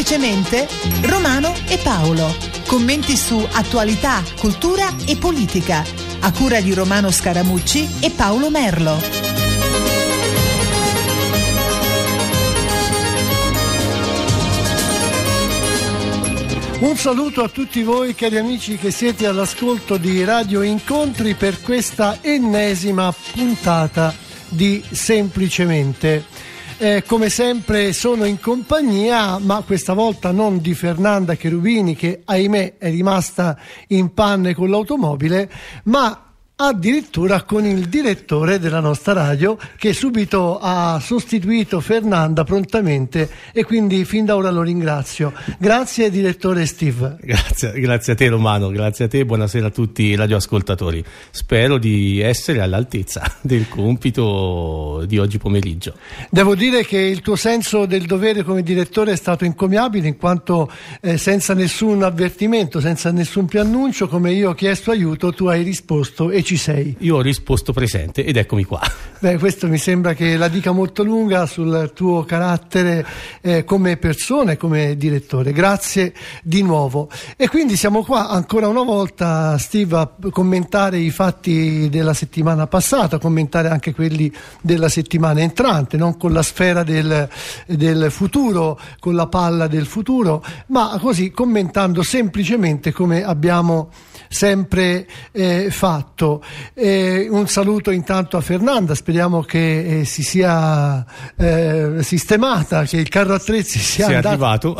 Semplicemente Romano e Paolo. Commenti su attualità, cultura e politica, a cura di Romano Scaramucci e Paolo Merlo. Un saluto a tutti voi cari amici che siete all'ascolto di Radio Incontri per questa ennesima puntata di Semplicemente. Come sempre sono in compagnia, ma questa volta non di Fernanda Cherubini, che ahimè è rimasta in panne con l'automobile, ma addirittura con il direttore della nostra radio, che subito ha sostituito Fernanda prontamente, e quindi fin da ora lo ringrazio. Grazie direttore Steve. Grazie a te Romano, grazie a te, buonasera a tutti i radioascoltatori. Spero di essere all'altezza del compito di oggi pomeriggio. Devo dire che il tuo senso del dovere come direttore è stato encomiabile, in quanto senza nessun avvertimento, senza nessun preannuncio, come io ho chiesto aiuto, tu hai risposto e ci sei. Io ho risposto presente ed eccomi qua. Beh, questo mi sembra che la dica molto lunga sul tuo carattere come persona e come direttore. Grazie di nuovo. E quindi siamo qua ancora una volta, Steve, a commentare i fatti della settimana passata, a commentare anche quelli della settimana entrante, non con la sfera del futuro, con la palla del futuro, ma così commentando semplicemente come abbiamo sempre fatto. Un saluto intanto a Fernanda, speriamo che si sia sistemata, che il carro attrezzi sia arrivato.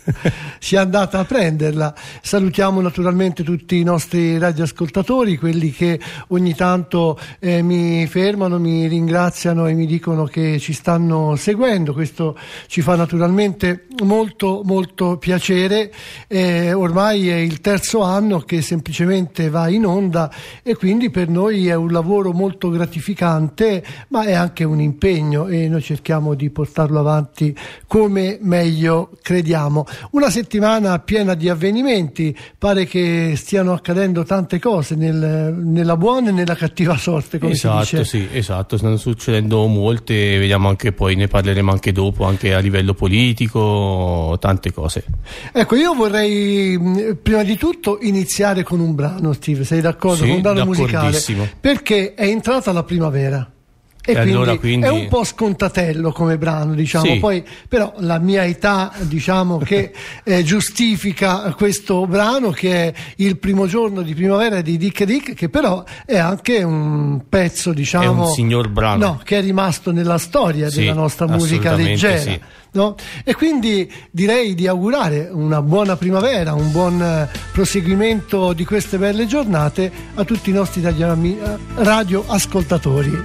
sia andata a prenderla. Salutiamo naturalmente tutti i nostri radioascoltatori, quelli che ogni tanto mi fermano, mi ringraziano e mi dicono che ci stanno seguendo. Questo ci fa naturalmente molto molto piacere. Ormai è il terzo anno che semplicemente va in onda, e quindi per noi è un lavoro molto gratificante, ma è anche un impegno, e noi cerchiamo di portarlo avanti come meglio crediamo. Una settimana piena di avvenimenti, pare che stiano accadendo tante cose nella buona e nella cattiva sorte, come si dice. Sì, esatto, stanno succedendo molte, vediamo anche poi, ne parleremo anche dopo, anche a livello politico, tante cose. Ecco, io vorrei prima di tutto iniziare con un brano, Steve, sei d'accordo? Sì, con un brano musicale, perché è entrata la primavera. E quindi è un po' scontatello come brano, diciamo. Sì. Poi però la mia età, diciamo, che giustifica questo brano, che è Il primo giorno di primavera di Dick Dick, che però è anche un pezzo, diciamo, è un signor brano, no, che è rimasto nella storia della nostra musica leggera. Sì. No? E quindi direi di augurare una buona primavera, un buon proseguimento di queste belle giornate a tutti i nostri radioascoltatori.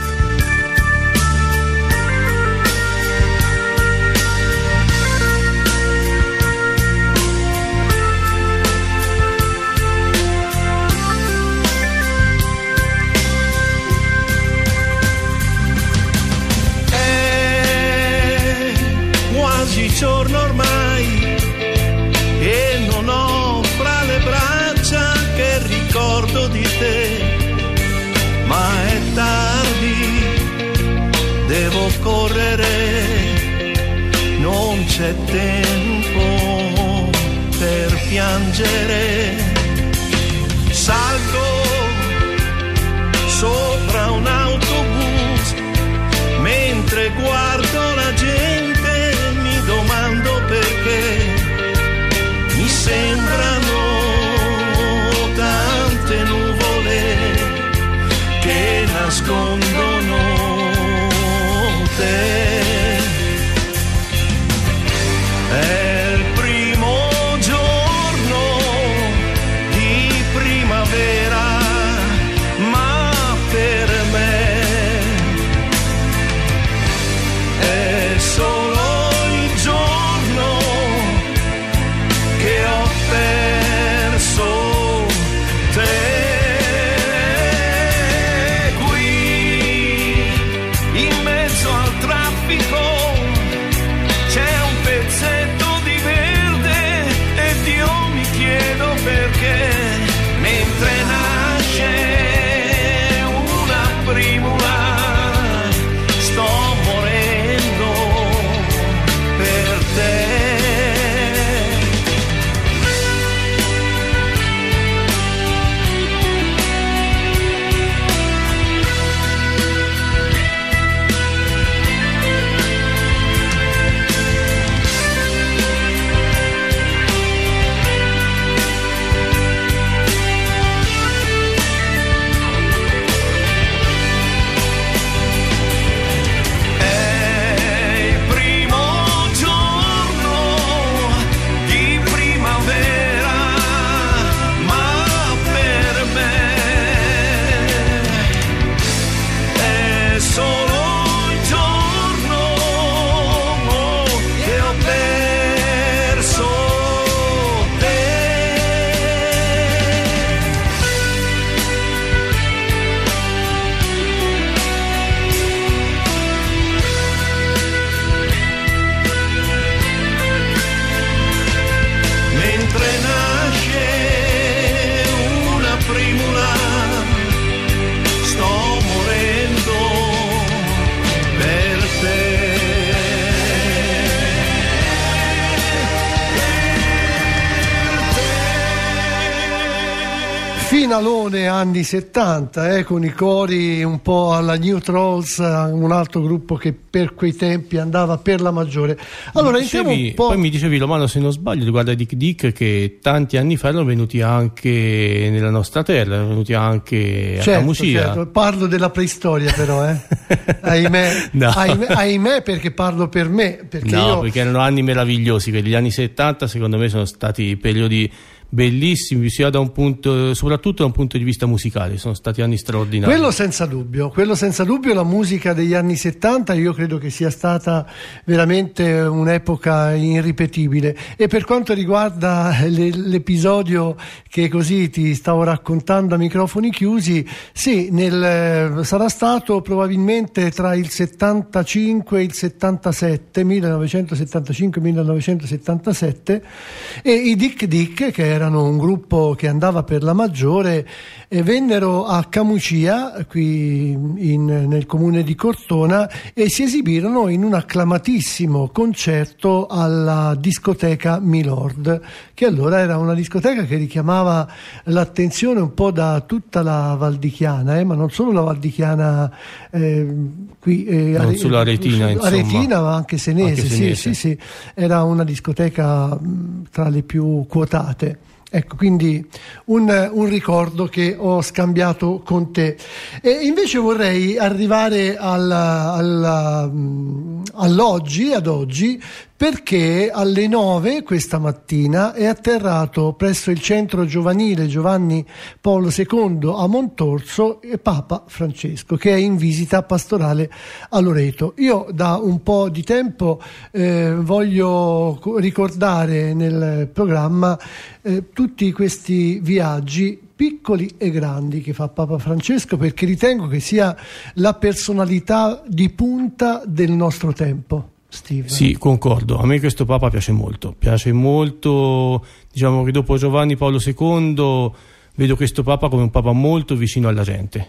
Giorno ormai e non ho fra le braccia che ricordo di te, ma è tardi, devo correre, non c'è tempo per piangere. Salgo sopra un autobus mentre guardo la gente, domando perché mi sembrano tante nuvole che nascondono te. È il primo giorno finalone anni 70, con i cori un po' alla New Trolls, un altro gruppo che per quei tempi andava per la maggiore. Allora iniziamo un po'. Poi mi dicevi, Romano, se non sbaglio, riguardo ai Dick Dick, che tanti anni fa erano venuti anche nella nostra terra, erano venuti anche a Camucia. Certo. Parlo della preistoria però, ahimè, No. ahimè, perché parlo per me, perché perché erano anni meravigliosi, quelli degli anni 70 secondo me sono stati periodi bellissimi, sia da un punto, soprattutto da un punto di vista musicale, sono stati anni straordinari. Quello senza dubbio, la musica degli anni 70 io credo che sia stata veramente un'epoca irripetibile. E per quanto riguarda l'episodio che così ti stavo raccontando a microfoni chiusi, sì, sarà stato probabilmente tra il 75 e il 77, 1975-1977, e i Dick Dick, che erano un gruppo che andava per la maggiore, vennero a Camucia, qui nel comune di Cortona, e si esibirono in un acclamatissimo concerto alla discoteca Milord, che allora era una discoteca che richiamava l'attenzione un po' da tutta la Valdichiana, ma non solo la Valdichiana, qui non solo Aretina, Aretina, ma anche Senese, anche Senese. Sì, era una discoteca tra le più quotate. Ecco, quindi un ricordo che ho scambiato con te. E invece vorrei arrivare all'oggi, ad oggi, perché alle 9 questa mattina è atterrato presso il centro giovanile Giovanni Paolo II a Montorso Papa Francesco, che è in visita pastorale a Loreto. Io da un po' di tempo voglio ricordare nel programma tutti questi viaggi piccoli e grandi che fa Papa Francesco, perché ritengo che sia la personalità di punta del nostro tempo. Steve. Sì, concordo, a me questo Papa piace molto, diciamo che dopo Giovanni Paolo II vedo questo Papa come un Papa molto vicino alla gente,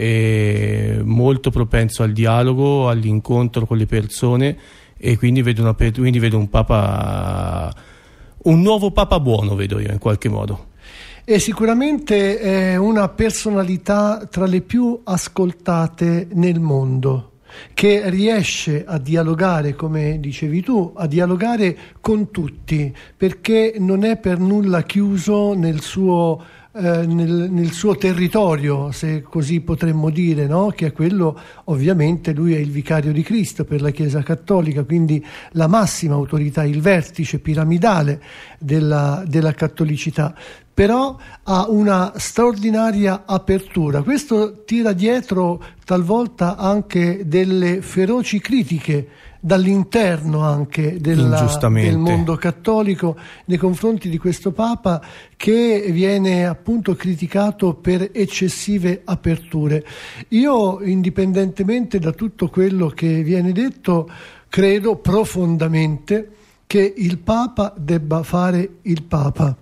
e molto propenso al dialogo, all'incontro con le persone, e quindi vedo un Papa, un nuovo Papa buono, vedo io in qualche modo. E sicuramente è una personalità tra le più ascoltate nel mondo, che riesce a dialogare, come dicevi tu, a dialogare con tutti, perché non è per nulla chiuso nel suo territorio, se così potremmo dire, no? Che è quello, ovviamente lui è il vicario di Cristo per la Chiesa Cattolica, quindi la massima autorità, il vertice piramidale della cattolicità, però ha una straordinaria apertura. Questo tira dietro talvolta anche delle feroci critiche dall'interno anche del mondo cattolico nei confronti di questo Papa, che viene appunto criticato per eccessive aperture. Io, indipendentemente da tutto quello che viene detto, credo profondamente che il Papa debba fare il Papa.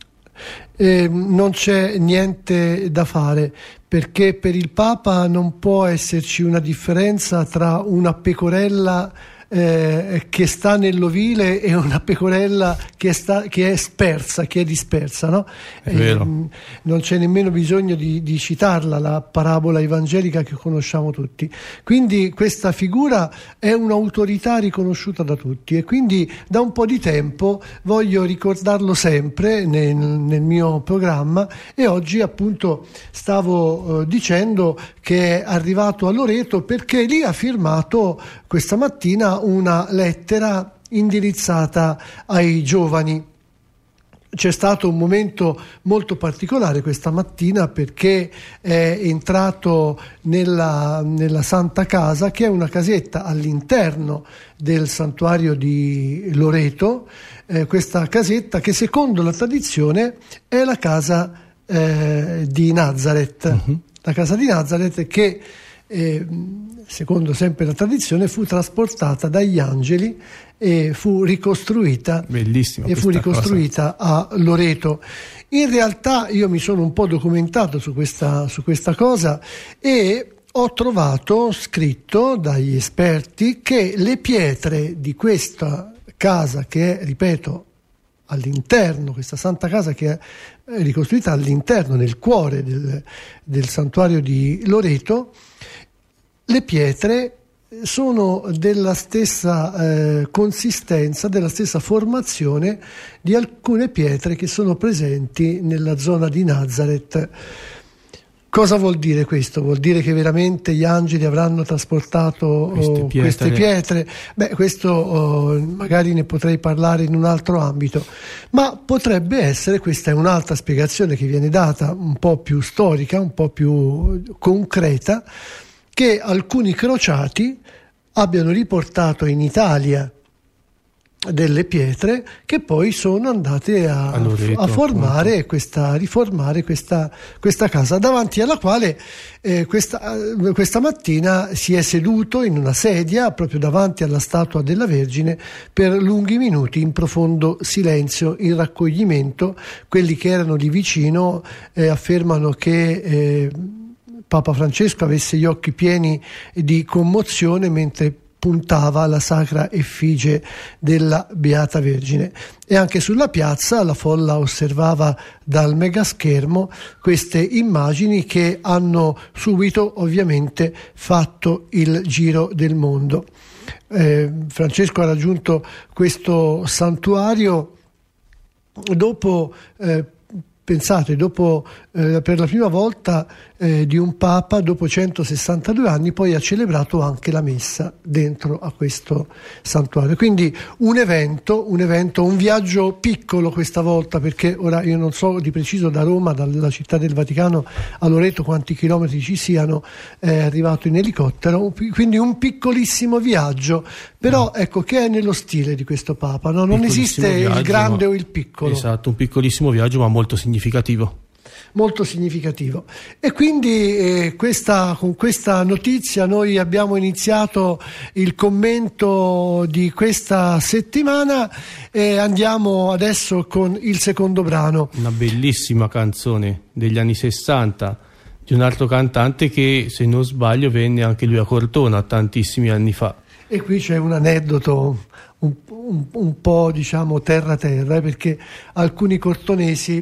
Non c'è niente da fare, perché per il Papa non può esserci una differenza tra una pecorella che sta nell'ovile e una pecorella che è spersa, che è dispersa, no? È vero. Non c'è nemmeno bisogno di citarla, la parabola evangelica che conosciamo tutti. Quindi questa figura è un'autorità riconosciuta da tutti, e quindi da un po' di tempo voglio ricordarlo sempre nel mio programma, e oggi appunto stavo dicendo che è arrivato a Loreto perché lì ha firmato questa mattina una lettera indirizzata ai giovani. C'è stato un momento molto particolare questa mattina, perché è entrato nella Santa Casa, che è una casetta all'interno del santuario di Loreto, questa casetta che secondo la tradizione è la casa di Nazareth, la casa di Nazareth che secondo sempre la tradizione fu trasportata dagli angeli e fu ricostruita. Bellissima, e fu ricostruita a Loreto. In realtà io mi sono un po' documentato su questa cosa, e ho trovato scritto dagli esperti che le pietre di questa casa, che è, ripeto, all'interno, questa Santa Casa che è ricostruita all'interno, nel cuore del santuario di Loreto. Le pietre sono della stessa consistenza, della stessa formazione di alcune pietre che sono presenti nella zona di Nazareth. Cosa vuol dire questo? Vuol dire che veramente gli angeli avranno trasportato queste pietre? Beh, questo magari ne potrei parlare in un altro ambito, ma potrebbe essere, questa è un'altra spiegazione che viene data, un po' più storica, un po' più concreta, che alcuni crociati abbiano riportato in Italia delle pietre che poi sono andate a riformare questa casa, davanti alla quale questa mattina si è seduto in una sedia proprio davanti alla statua della Vergine per lunghi minuti in profondo silenzio, in raccoglimento. Quelli che erano lì vicino affermano che Papa Francesco avesse gli occhi pieni di commozione mentre puntava alla sacra effigie della Beata Vergine. E anche sulla piazza la folla osservava dal megaschermo queste immagini che hanno subito ovviamente fatto il giro del mondo. Francesco ha raggiunto questo santuario dopo pensate, dopo per la prima volta di un Papa, dopo 162 anni, poi ha celebrato anche la messa dentro a questo santuario. Quindi un viaggio piccolo questa volta, perché ora io non so di preciso da Roma, dalla città del Vaticano a Loreto, quanti chilometri ci siano, è arrivato in elicottero, quindi un piccolissimo viaggio, però ecco che è nello stile di questo Papa, no? Non esiste il grande o il piccolo. Esatto, un piccolissimo viaggio ma molto significativo. Molto significativo. E quindi con questa notizia noi abbiamo iniziato il commento di questa settimana e andiamo adesso con il secondo brano. Una bellissima canzone degli anni 60 di un altro cantante che, se non sbaglio, venne anche lui a Cortona tantissimi anni fa. E qui c'è un aneddoto un po' diciamo terra perché alcuni cortonesi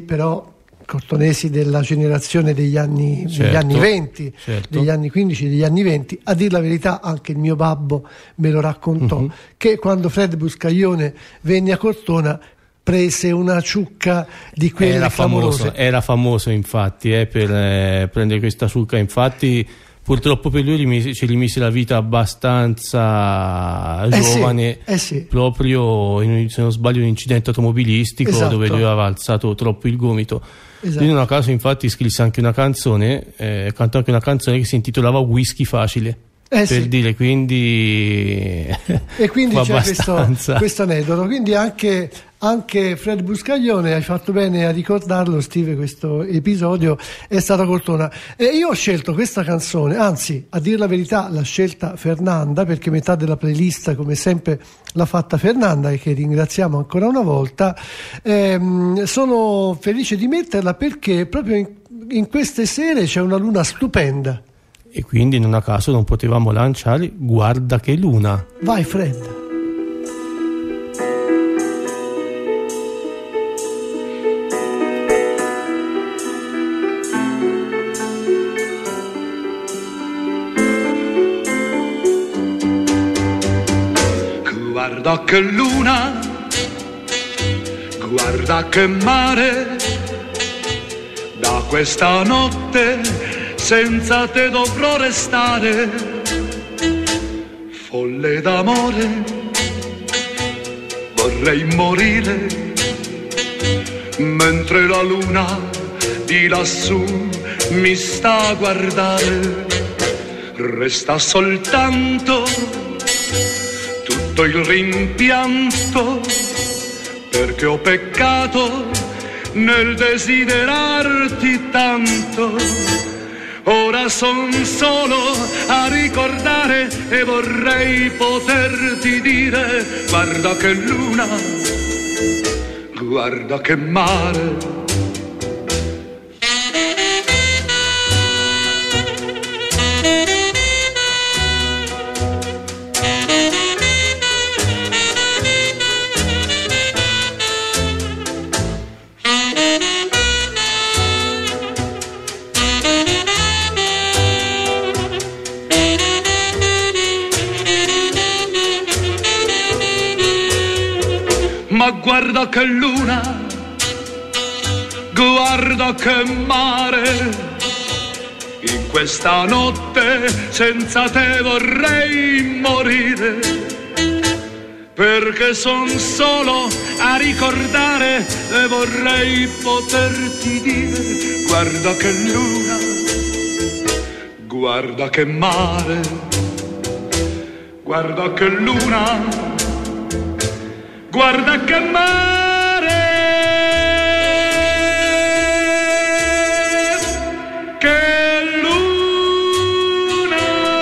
della generazione degli anni 20, certo, degli anni 15, degli anni 20, a dir la verità anche il mio babbo me lo raccontò, che quando Fred Buscaglione venne a Cortona prese una ciucca di quelle famose. Era famoso infatti per prendere questa ciucca, infatti purtroppo per lui ci rimise la vita abbastanza giovane, proprio se non sbaglio un incidente automobilistico, esatto, dove lui aveva alzato troppo il gomito. Esatto. Lui non a caso infatti scrisse anche una canzone, cantò anche una canzone che si intitolava Whisky Facile, per dire, quindi e quindi c'è questo aneddoto, quindi anche Fred Buscaglione, hai fatto bene a ricordarlo, Steve, questo episodio è stato a Cortona. E io ho scelto questa canzone, anzi, a dir la verità l'ha scelta Fernanda, perché metà della playlist come sempre l'ha fatta Fernanda, e che ringraziamo ancora una volta. Sono felice di metterla perché proprio in queste sere c'è una luna stupenda, e quindi non a caso non potevamo lanciare Guarda che luna. Vai Fred. Guarda che luna, guarda che mare, da questa notte senza te dovrò restare, folle d'amore, vorrei morire, mentre la luna di lassù mi sta a guardare, resta soltanto tutto il rimpianto, perché ho peccato nel desiderarti tanto. Ora son solo a ricordare e vorrei poterti dire: guarda che luna, guarda che mare. Ma guarda che luna, guarda che mare, in questa notte senza te vorrei morire, perché son solo a ricordare e vorrei poterti dire: guarda che luna, guarda che mare, guarda che luna, guarda che mare, che luna.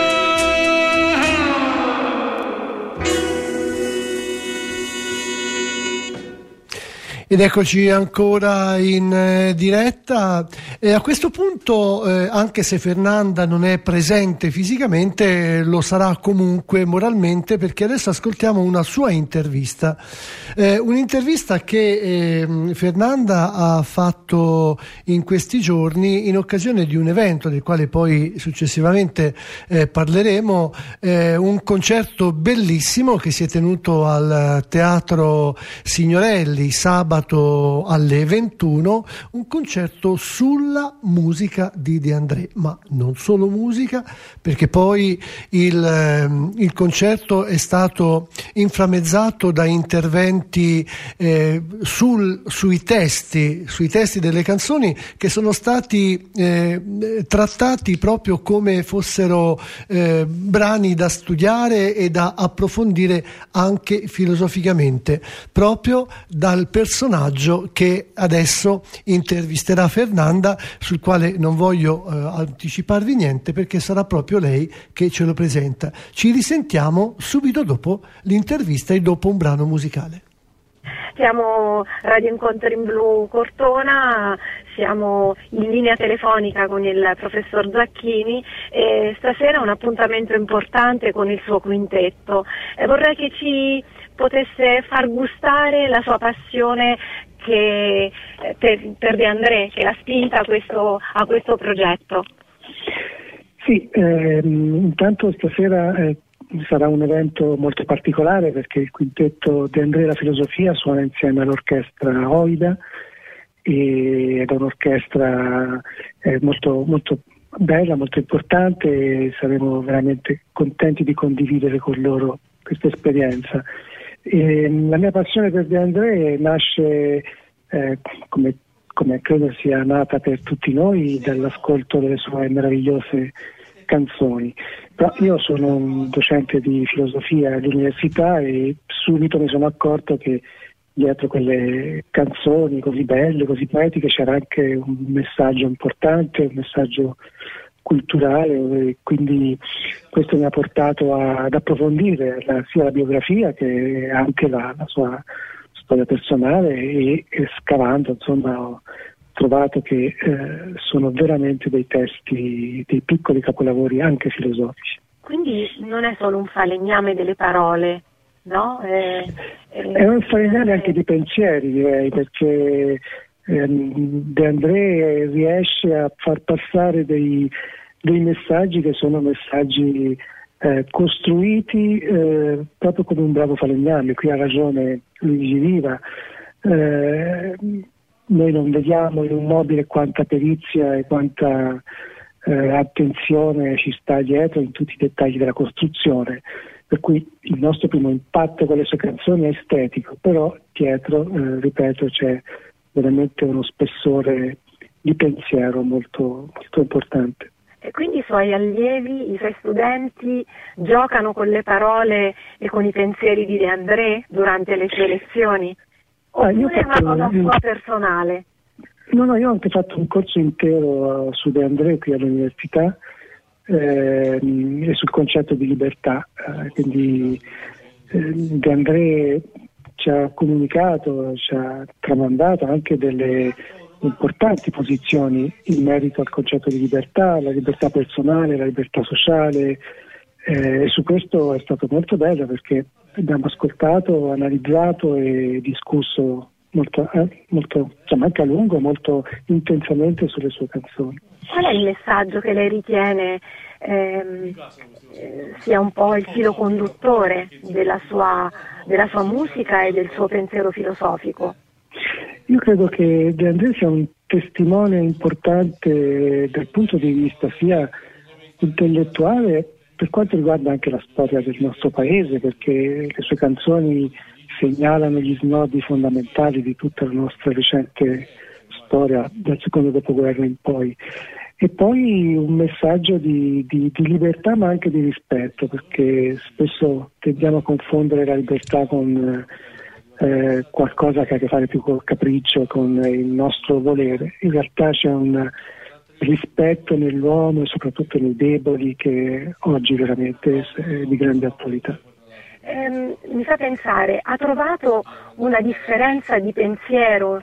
Ed eccoci ancora in diretta. A questo punto, anche se Fernanda non è presente fisicamente, lo sarà comunque moralmente, perché adesso ascoltiamo una sua intervista. Un'intervista che Fernanda ha fatto in questi giorni in occasione di un evento del quale poi successivamente parleremo, un concerto bellissimo che si è tenuto al Teatro Signorelli sabato alle 21, un concerto sulla musica di De André, ma non solo musica, perché poi il concerto è stato inframmezzato da interventi sui testi delle canzoni, che sono stati trattati proprio come fossero brani da studiare e da approfondire anche filosoficamente, proprio dal personaggio che adesso intervisterà Fernanda, sul quale non voglio anticiparvi niente, perché sarà proprio lei che ce lo presenta. Ci risentiamo subito dopo l'intervista e dopo un brano musicale. Siamo Radio Incontri in Blu Cortona, siamo in linea telefonica con il professor Zacchini e stasera un appuntamento importante con il suo quintetto. Vorrei che ci potesse far gustare la sua passione per De André, che l'ha spinta a questo progetto. Sì, intanto stasera sarà un evento molto particolare, perché il quintetto De André e la filosofia suona insieme all'orchestra Oida, ed è un'orchestra molto, molto bella, molto importante, e saremo veramente contenti di condividere con loro questa esperienza. La mia passione per De André nasce, come credo sia nata per tutti noi, dall'ascolto delle sue meravigliose canzoni. Però io sono un docente di filosofia all'università e subito mi sono accorto che dietro quelle canzoni così belle, così poetiche, c'era anche un messaggio importante, un messaggio culturale, e quindi questo mi ha portato ad approfondire sia la biografia che anche la sua storia personale, e scavando, insomma, ho trovato che sono veramente dei testi, dei piccoli capolavori anche filosofici. Quindi non è solo un falegname delle parole, no? È un falegname anche di pensieri, direi, perché De André riesce a far passare dei messaggi che sono messaggi costruiti proprio come un bravo falegname. Qui ha ragione Luigi Riva. Noi non vediamo in un mobile quanta perizia e quanta attenzione ci sta dietro in tutti i dettagli della costruzione, per cui il nostro primo impatto con le sue canzoni è estetico, però dietro, ripeto, c'è veramente uno spessore di pensiero molto, molto importante. E quindi i suoi allievi, i suoi studenti giocano con le parole e con i pensieri di De André durante le sue lezioni? Oppure è una cosa sua personale? No, io ho anche fatto un corso intero su De André qui all'università, e sul concetto di libertà. Quindi De André ci ha comunicato, ci ha tramandato anche delle importanti posizioni in merito al concetto di libertà, la libertà personale, la libertà sociale, e su questo è stato molto bello, perché abbiamo ascoltato, analizzato e discusso molto, insomma, anche a lungo, molto intensamente sulle sue canzoni. Qual è il messaggio che lei ritiene sia un po' il filo conduttore della sua musica e del suo pensiero filosofico? Io credo che De André sia un testimone importante dal punto di vista sia intellettuale, per quanto riguarda anche la storia del nostro paese, perché le sue canzoni segnalano gli snodi fondamentali di tutta la nostra recente storia dal secondo dopoguerra in poi. E poi un messaggio di libertà, ma anche di rispetto, perché spesso tendiamo a confondere la libertà con qualcosa che ha a che fare più col capriccio, con il nostro volere. In realtà c'è un rispetto nell'uomo e soprattutto nei deboli che oggi veramente è di grande attualità. Mi fa pensare, ha trovato una differenza di pensiero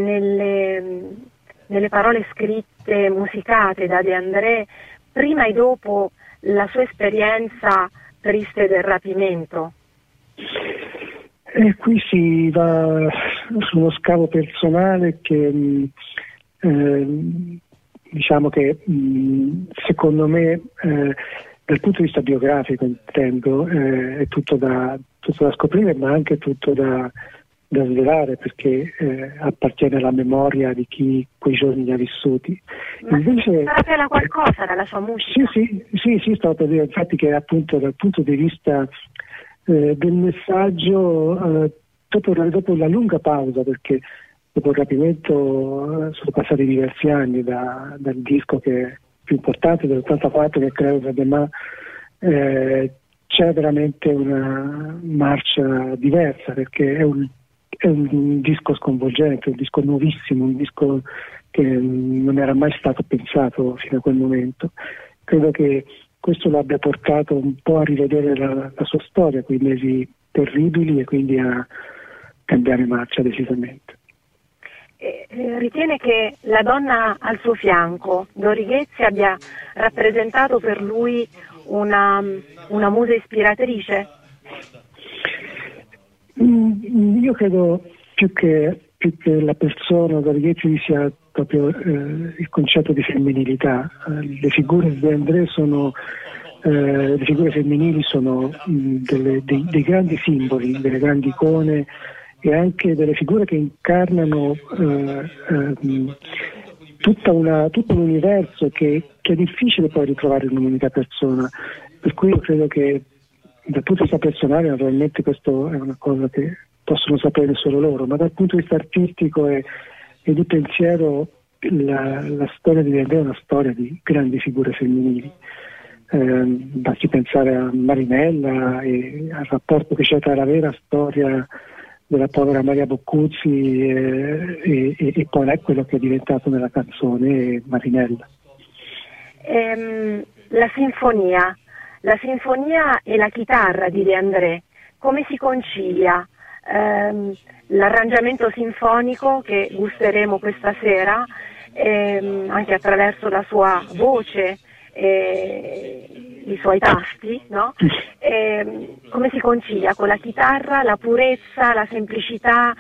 nelle parole scritte, musicate da De André, prima e dopo la sua esperienza triste del rapimento? E qui si va su uno scavo personale che diciamo che secondo me dal punto di vista biografico intendo è tutto da scoprire, ma anche tutto da svelare, perché appartiene alla memoria di chi quei giorni li ha vissuti. Invece sarà qualcosa dalla sua musica? Sì, stavo per dire infatti che appunto dal punto di vista del messaggio dopo la lunga pausa, perché dopo il rapimento sono passati diversi anni dal disco che è più importante dell'84, che credo che c'è veramente una marcia diversa, perché è un disco sconvolgente, un disco nuovissimo, un disco che non era mai stato pensato fino a quel momento. Credo che questo l'abbia portato un po' a rivedere la sua storia, quei mesi terribili, e quindi a cambiare marcia decisamente. Ritiene che la donna al suo fianco, Dori Ghezzi, abbia rappresentato per lui una musa ispiratrice? Io credo più che la persona Dori Ghezzi sia proprio il concetto di femminilità. Le figure di De André le figure femminili sono dei grandi simboli, delle grandi icone, e anche delle figure che incarnano tutto un universo che è difficile poi ritrovare in un'unica persona. Per cui io credo che dal punto di vista personale, naturalmente questo è una cosa che possono sapere solo loro, ma dal punto di vista artistico e di pensiero la storia di De André è una storia di grandi figure femminili. Basti pensare a Marinella e al rapporto che c'è tra la vera storia della povera Maria Boccuzzi e poi quello che è diventato nella canzone Marinella. La sinfonia e la chitarra di De André, come si concilia? L'arrangiamento sinfonico che gusteremo questa sera, anche attraverso la sua voce, i suoi tasti, no? Come si concilia con la chitarra, la purezza, la semplicità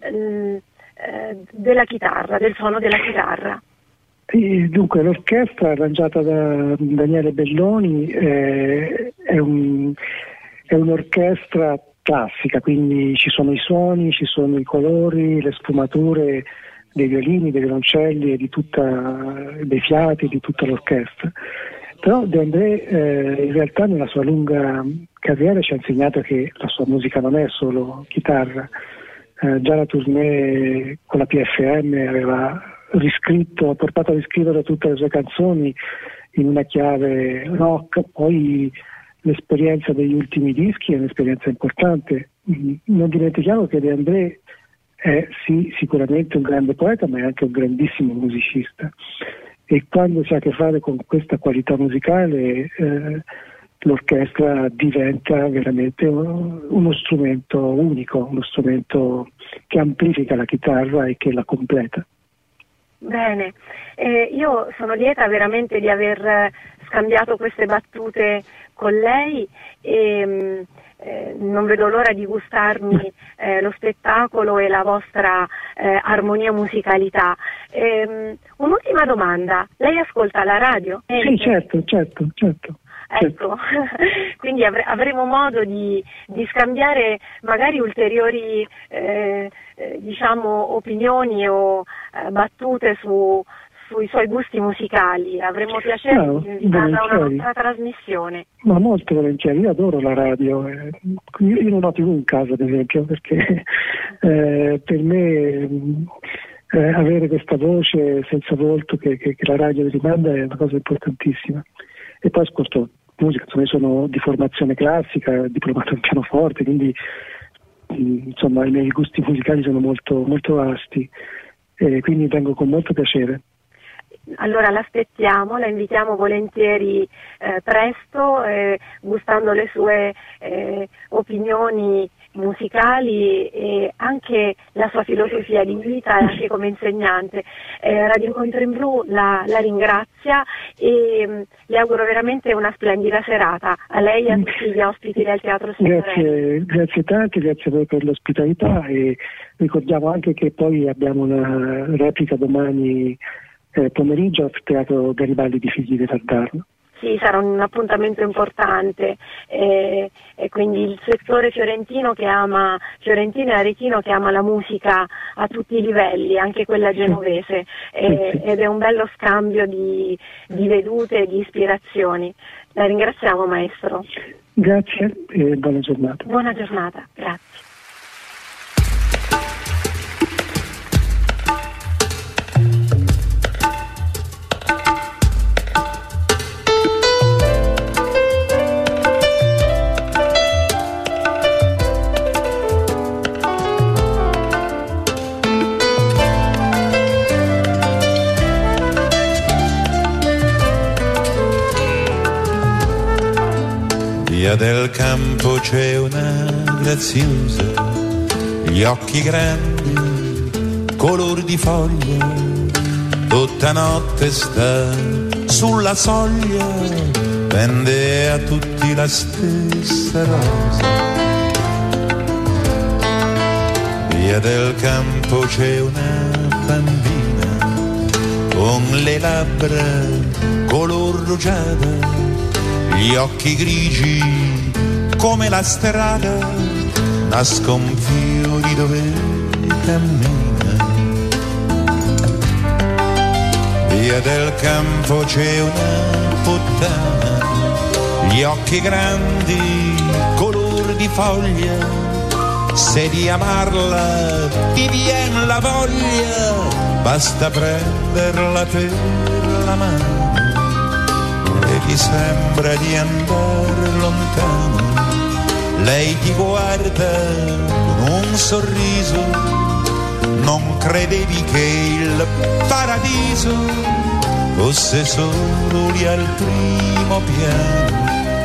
della chitarra, del suono della chitarra? Dunque, l'orchestra arrangiata da Daniele Belloni è un'orchestra classica, quindi ci sono i suoni, ci sono i colori, le sfumature dei violini, dei violoncelli e dei fiati, di tutta l'orchestra. Però De André in realtà nella sua lunga carriera ci ha insegnato che la sua musica non è solo chitarra. Già la tournée con la PFM aveva portato a riscrivere tutte le sue canzoni in una chiave rock. Poi l'esperienza degli ultimi dischi è un'esperienza importante. Non dimentichiamo che De André è sì sicuramente un grande poeta, ma è anche un grandissimo musicista, e quando si ha a che fare con questa qualità musicale l'orchestra diventa veramente uno strumento unico, uno strumento che amplifica la chitarra e che la completa. Bene, io sono lieta veramente di aver scambiato queste battute con lei e non vedo l'ora di gustarmi lo spettacolo e la vostra armonia musicalità. Un'ultima domanda, lei ascolta la radio? Sì, certo. Ecco, quindi avremo modo di scambiare magari ulteriori diciamo opinioni o battute sui suoi gusti musicali. Avremo piacere di invitarla a una nostra trasmissione. Ma molto volentieri, io adoro la radio. Io non ho TV in casa, ad esempio, perché per me avere questa voce senza volto che la radio rimanda è una cosa importantissima. E poi ascolto musica, insomma, io sono di formazione classica, diplomato in pianoforte, quindi insomma i miei gusti musicali sono molto, molto vasti, quindi vengo con molto piacere. Allora l'aspettiamo, la invitiamo volentieri presto, gustando le sue opinioni musicali e anche la sua filosofia di vita, anche come insegnante. Radio Incontro in Blu la ringrazia e le auguro veramente una splendida serata, a lei e a tutti gli ospiti del Teatro Signoretto. Grazie tanti, grazie a voi per l'ospitalità e ricordiamo anche che poi abbiamo una replica domani pomeriggio al Teatro Garibaldi di Figli di Tardarno. Sì, sarà un appuntamento importante e quindi il settore fiorentino e aretino che ama la musica a tutti i livelli, anche quella genovese, ed è un bello scambio di vedute e di ispirazioni. La ringraziamo, maestro. Grazie e buona giornata. Buona giornata, grazie. Via del campo c'è una graziosa, gli occhi grandi, color di foglia, tutta notte sta sulla soglia, vende a tutti la stessa rosa. Via del campo c'è una bambina, con le labbra color rugiada, gli occhi grigi come la strada, nascon fiori dove cammina. Via del campo c'è una puttana, gli occhi grandi, color di foglia, se di amarla ti vien la voglia, basta prenderla per la mano. E ti sembra di andare lontano, lei ti guarda con un sorriso, non credevi che il paradiso fosse solo lì al primo piano.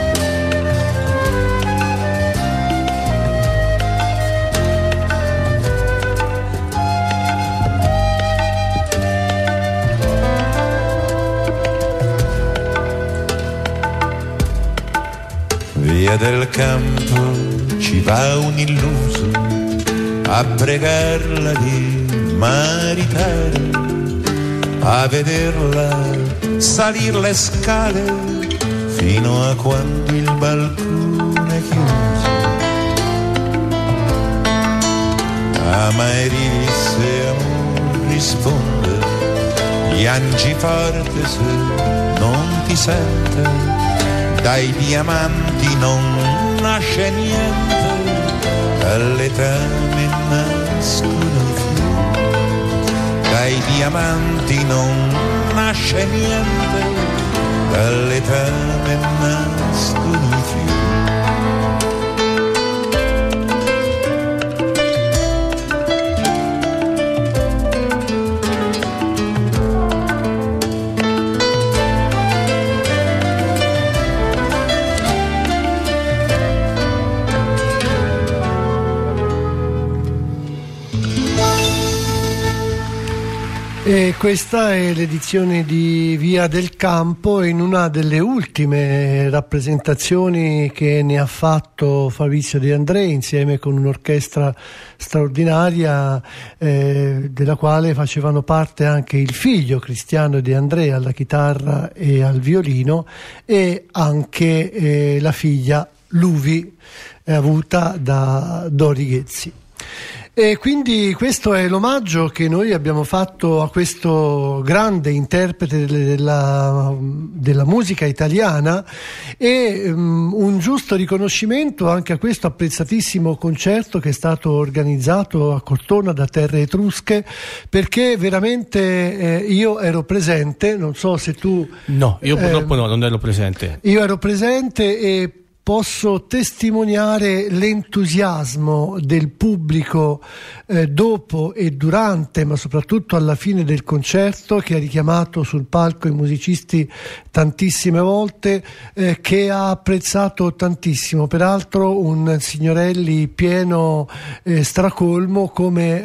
Via del campo ci va un illuso a pregarla di maritare, a vederla salir le scale fino a quando il balcone è chiuso. Ama e risse, amor risponde, piangi forte se non ti sente. Dai diamanti non nasce niente, dall'etame nascono i fiori. Dai diamanti non nasce niente, dall'etame nascono i fiori. E questa è l'edizione di Via del Campo, in una delle ultime rappresentazioni che ne ha fatto Fabrizio De André insieme con un'orchestra straordinaria, della quale facevano parte anche il figlio Cristiano De André alla chitarra e al violino, e anche la figlia Luvi, avuta da Dori Ghezzi. E quindi questo è l'omaggio che noi abbiamo fatto a questo grande interprete della musica italiana, e un giusto riconoscimento anche a questo apprezzatissimo concerto che è stato organizzato a Cortona da Terre Etrusche, perché veramente io ero presente, non so se tu... No, io purtroppo no, non ero presente. Io ero presente e posso testimoniare l'entusiasmo del pubblico dopo e durante, ma soprattutto alla fine del concerto, che ha richiamato sul palco i musicisti tantissime volte, che ha apprezzato tantissimo. Peraltro un Signorelli pieno stracolmo, come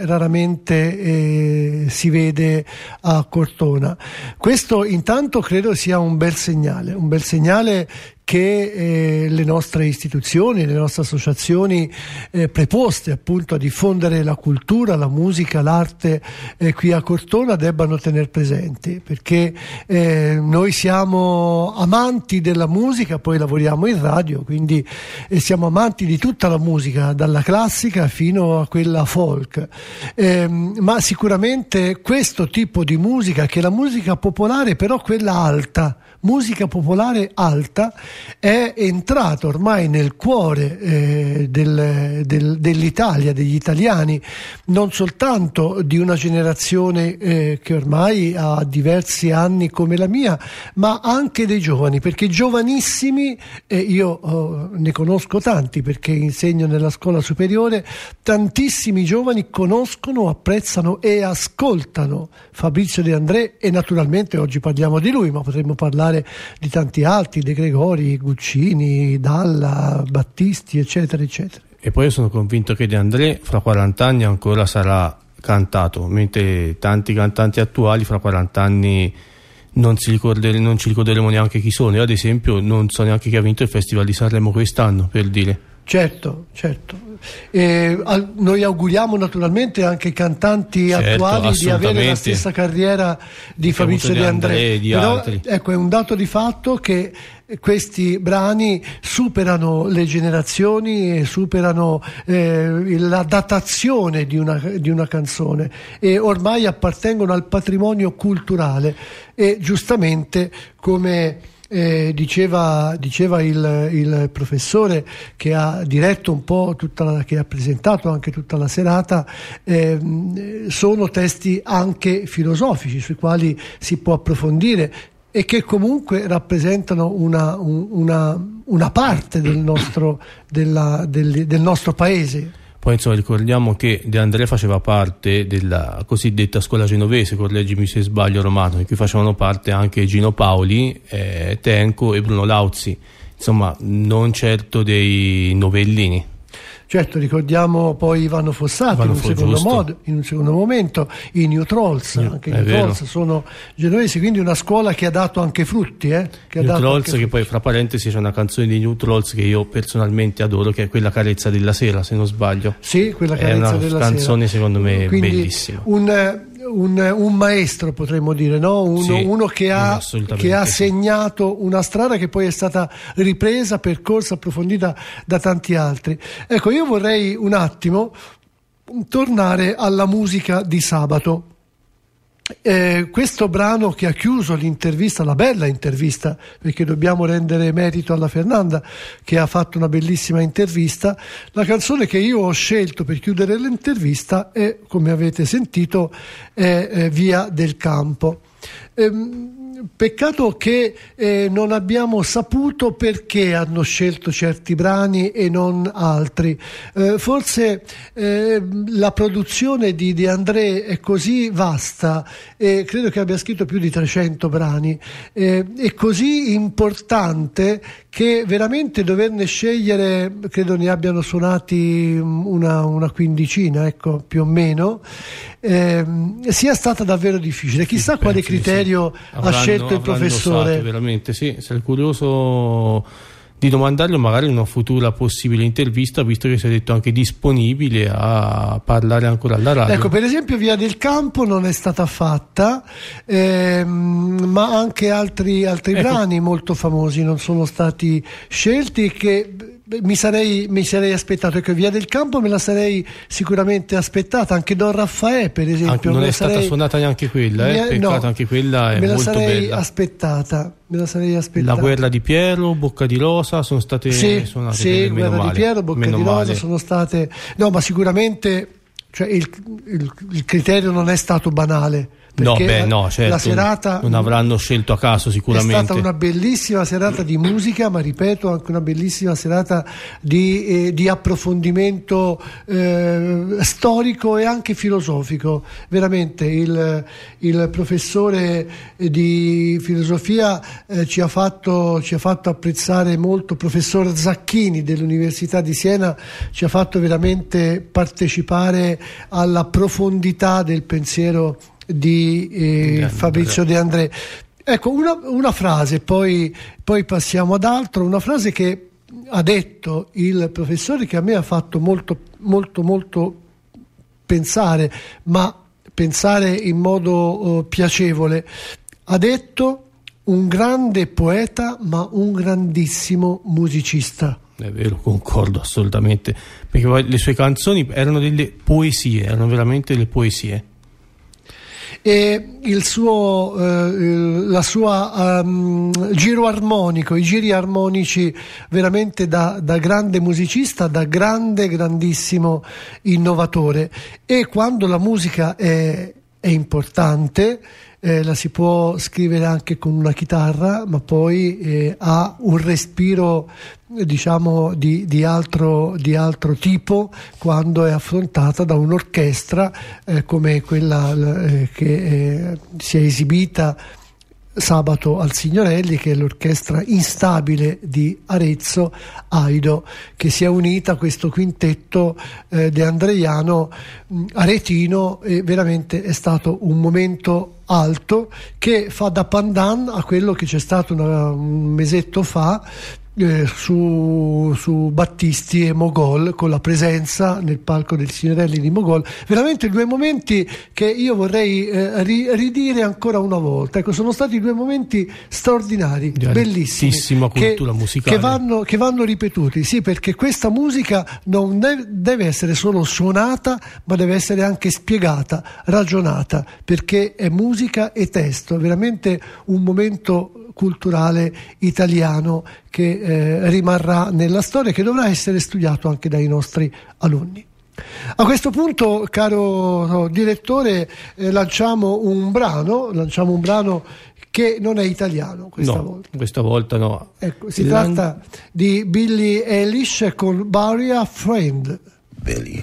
raramente si vede a Cortona. Questo intanto credo sia un bel segnale che le nostre istituzioni, le nostre associazioni preposte appunto a diffondere la cultura, la musica, l'arte qui a Cortona debbano tenere presenti, perché noi siamo amanti della musica, poi lavoriamo in radio, quindi siamo amanti di tutta la musica, dalla classica fino a quella folk, ma sicuramente questo tipo di musica, che è la musica popolare, però quella alta, musica popolare alta, è entrato ormai nel cuore dell'Italia, degli italiani, non soltanto di una generazione che ormai ha diversi anni come la mia, ma anche dei giovani, perché giovanissimi, io ne conosco tanti perché insegno nella scuola superiore, tantissimi giovani conoscono, apprezzano e ascoltano Fabrizio De André, e naturalmente oggi parliamo di lui, ma potremmo parlare di tanti altri, De Gregori, Guccini, Dalla, Battisti, eccetera eccetera. E poi io sono convinto che De André fra 40 anni ancora sarà cantato, mentre tanti cantanti attuali fra 40 anni non ci ricorderemo neanche chi sono. Io ad esempio non so neanche chi ha vinto il Festival di Sanremo quest'anno, per dire. Certo. Noi auguriamo naturalmente anche ai cantanti attuali di avere la stessa carriera di Fabrizio De André, però altri. Ecco, è un dato di fatto che questi brani superano le generazioni e superano la datazione di una canzone, e ormai appartengono al patrimonio culturale, e giustamente, come diceva il professore che ha diretto un po' che ha presentato anche tutta la serata, sono testi anche filosofici sui quali si può approfondire, e che comunque rappresentano una parte del nostro paese. Poi insomma ricordiamo che De André faceva parte della cosiddetta scuola genovese, correggimi se sbaglio Romano, in cui facevano parte anche Gino Paoli, Tenco e Bruno Lauzi, insomma non certo dei novellini. Certo, ricordiamo poi Ivano Fossati in un secondo momento, i New Trolls, anche i New Trolls sono genovesi, quindi una scuola che ha dato anche frutti. New Trolls, che poi fra parentesi c'è una canzone di New Trolls che io personalmente adoro, che è quella Carezza della Sera, se non sbaglio. Sì, quella Carezza della Sera. È una canzone secondo me quindi bellissima. Un maestro, potremmo dire, no? Uno che ha segnato una strada che poi è stata ripresa, percorsa, approfondita da tanti altri. Ecco, io vorrei un attimo tornare alla musica di sabato. Questo brano che ha chiuso l'intervista, la bella intervista, perché dobbiamo rendere merito alla Fernanda che ha fatto una bellissima intervista, la canzone che io ho scelto per chiudere l'intervista è, come avete sentito, è Via del Campo. Peccato che non abbiamo saputo perché hanno scelto certi brani e non altri. Forse la produzione di De André è così vasta, e credo che abbia scritto più di 300 brani, è così importante che veramente doverne scegliere, credo ne abbiano suonati una quindicina, ecco, più o meno, sia stata davvero difficile. Chissà Sì, quale penso di criterio sì. ha scelto il professore. Usato, veramente sì, sarei curioso di domandarlo magari in una futura possibile intervista, visto che si è detto anche disponibile a parlare ancora alla radio. Ecco, per esempio Via del Campo non è stata fatta, ma anche altri brani molto famosi non sono stati scelti, che mi sarei aspettato. Ecco, Via del Campo me la sarei sicuramente aspettata, anche Don Raffaè per esempio. Non è stata suonata neanche quella, peccato, no, anche quella è molto bella. Me la sarei aspettata. La Guerra di Piero, Bocca di Rosa sono state suonate. Sì, Guerra di Piero, Bocca di Rosa sono state. No, ma sicuramente, cioè, il criterio non è stato banale. No, certo, la serata non avranno scelto a caso sicuramente. È stata una bellissima serata di musica, ma ripeto, anche una bellissima serata di approfondimento storico e anche filosofico. Veramente il professore di filosofia ci ha fatto apprezzare molto. Il professor Zacchini dell'Università di Siena ci ha fatto veramente partecipare alla profondità del pensiero di Fabrizio De André. Ecco, una frase, poi passiamo ad altro, una frase che ha detto il professore, che a me ha fatto molto molto molto pensare, ma pensare in modo piacevole. Ha detto: un grande poeta ma un grandissimo musicista. È vero, concordo assolutamente, perché poi le sue canzoni erano delle poesie, erano veramente delle poesie. E la sua giro armonico, i giri armonici veramente da grande musicista, da grandissimo innovatore. E quando la musica è importante, la si può scrivere anche con una chitarra, ma poi ha un respiro, diciamo, di altro tipo quando è affrontata da un'orchestra come quella che si è esibita sabato al Signorelli, che è l'orchestra instabile di Arezzo, Aido, che si è unita a questo quintetto de Andreiano aretino, e veramente è stato un momento alto che fa da pandan a quello che c'è stato un mesetto fa su Battisti e Mogol, con la presenza nel palco del Signorelli di Mogol. Veramente due momenti che io vorrei ridire ancora una volta. Ecco, sono stati due momenti straordinari, bellissimi, cultura musicale che vanno ripetuti, sì, perché questa musica non deve essere solo suonata, ma deve essere anche spiegata, ragionata, perché è musica e testo. Veramente un momento culturale italiano che rimarrà nella storia, che dovrà essere studiato anche dai nostri alunni. A questo punto, caro direttore, lanciamo un brano che non è italiano questa volta. Questa volta no. Ecco, si tratta di Billie Eilish con Bury a Friend. Billie.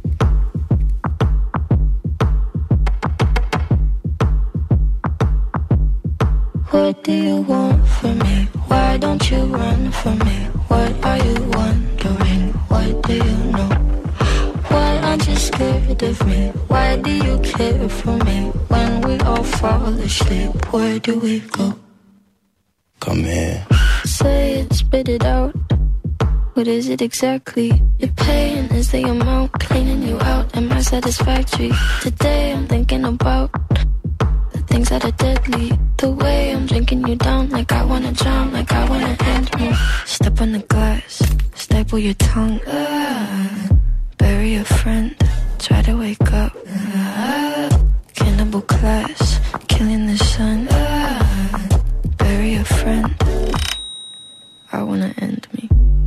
What do you want from me? Why don't you run from me? What are you wondering? What do you know? Why aren't you scared of me? Why do you care for me? When we all fall asleep, where do we go? Come here. Say it, spit it out. What is it exactly? Your pain is the amount cleaning you out. Am I satisfactory? Today I'm thinking about things that are deadly. The way I'm drinking you down, like I wanna drown, like I wanna end me. Step on the glass, staple your tongue. Bury a friend, try to wake up. Cannibal class, killing the sun. Bury a friend, I wanna end me.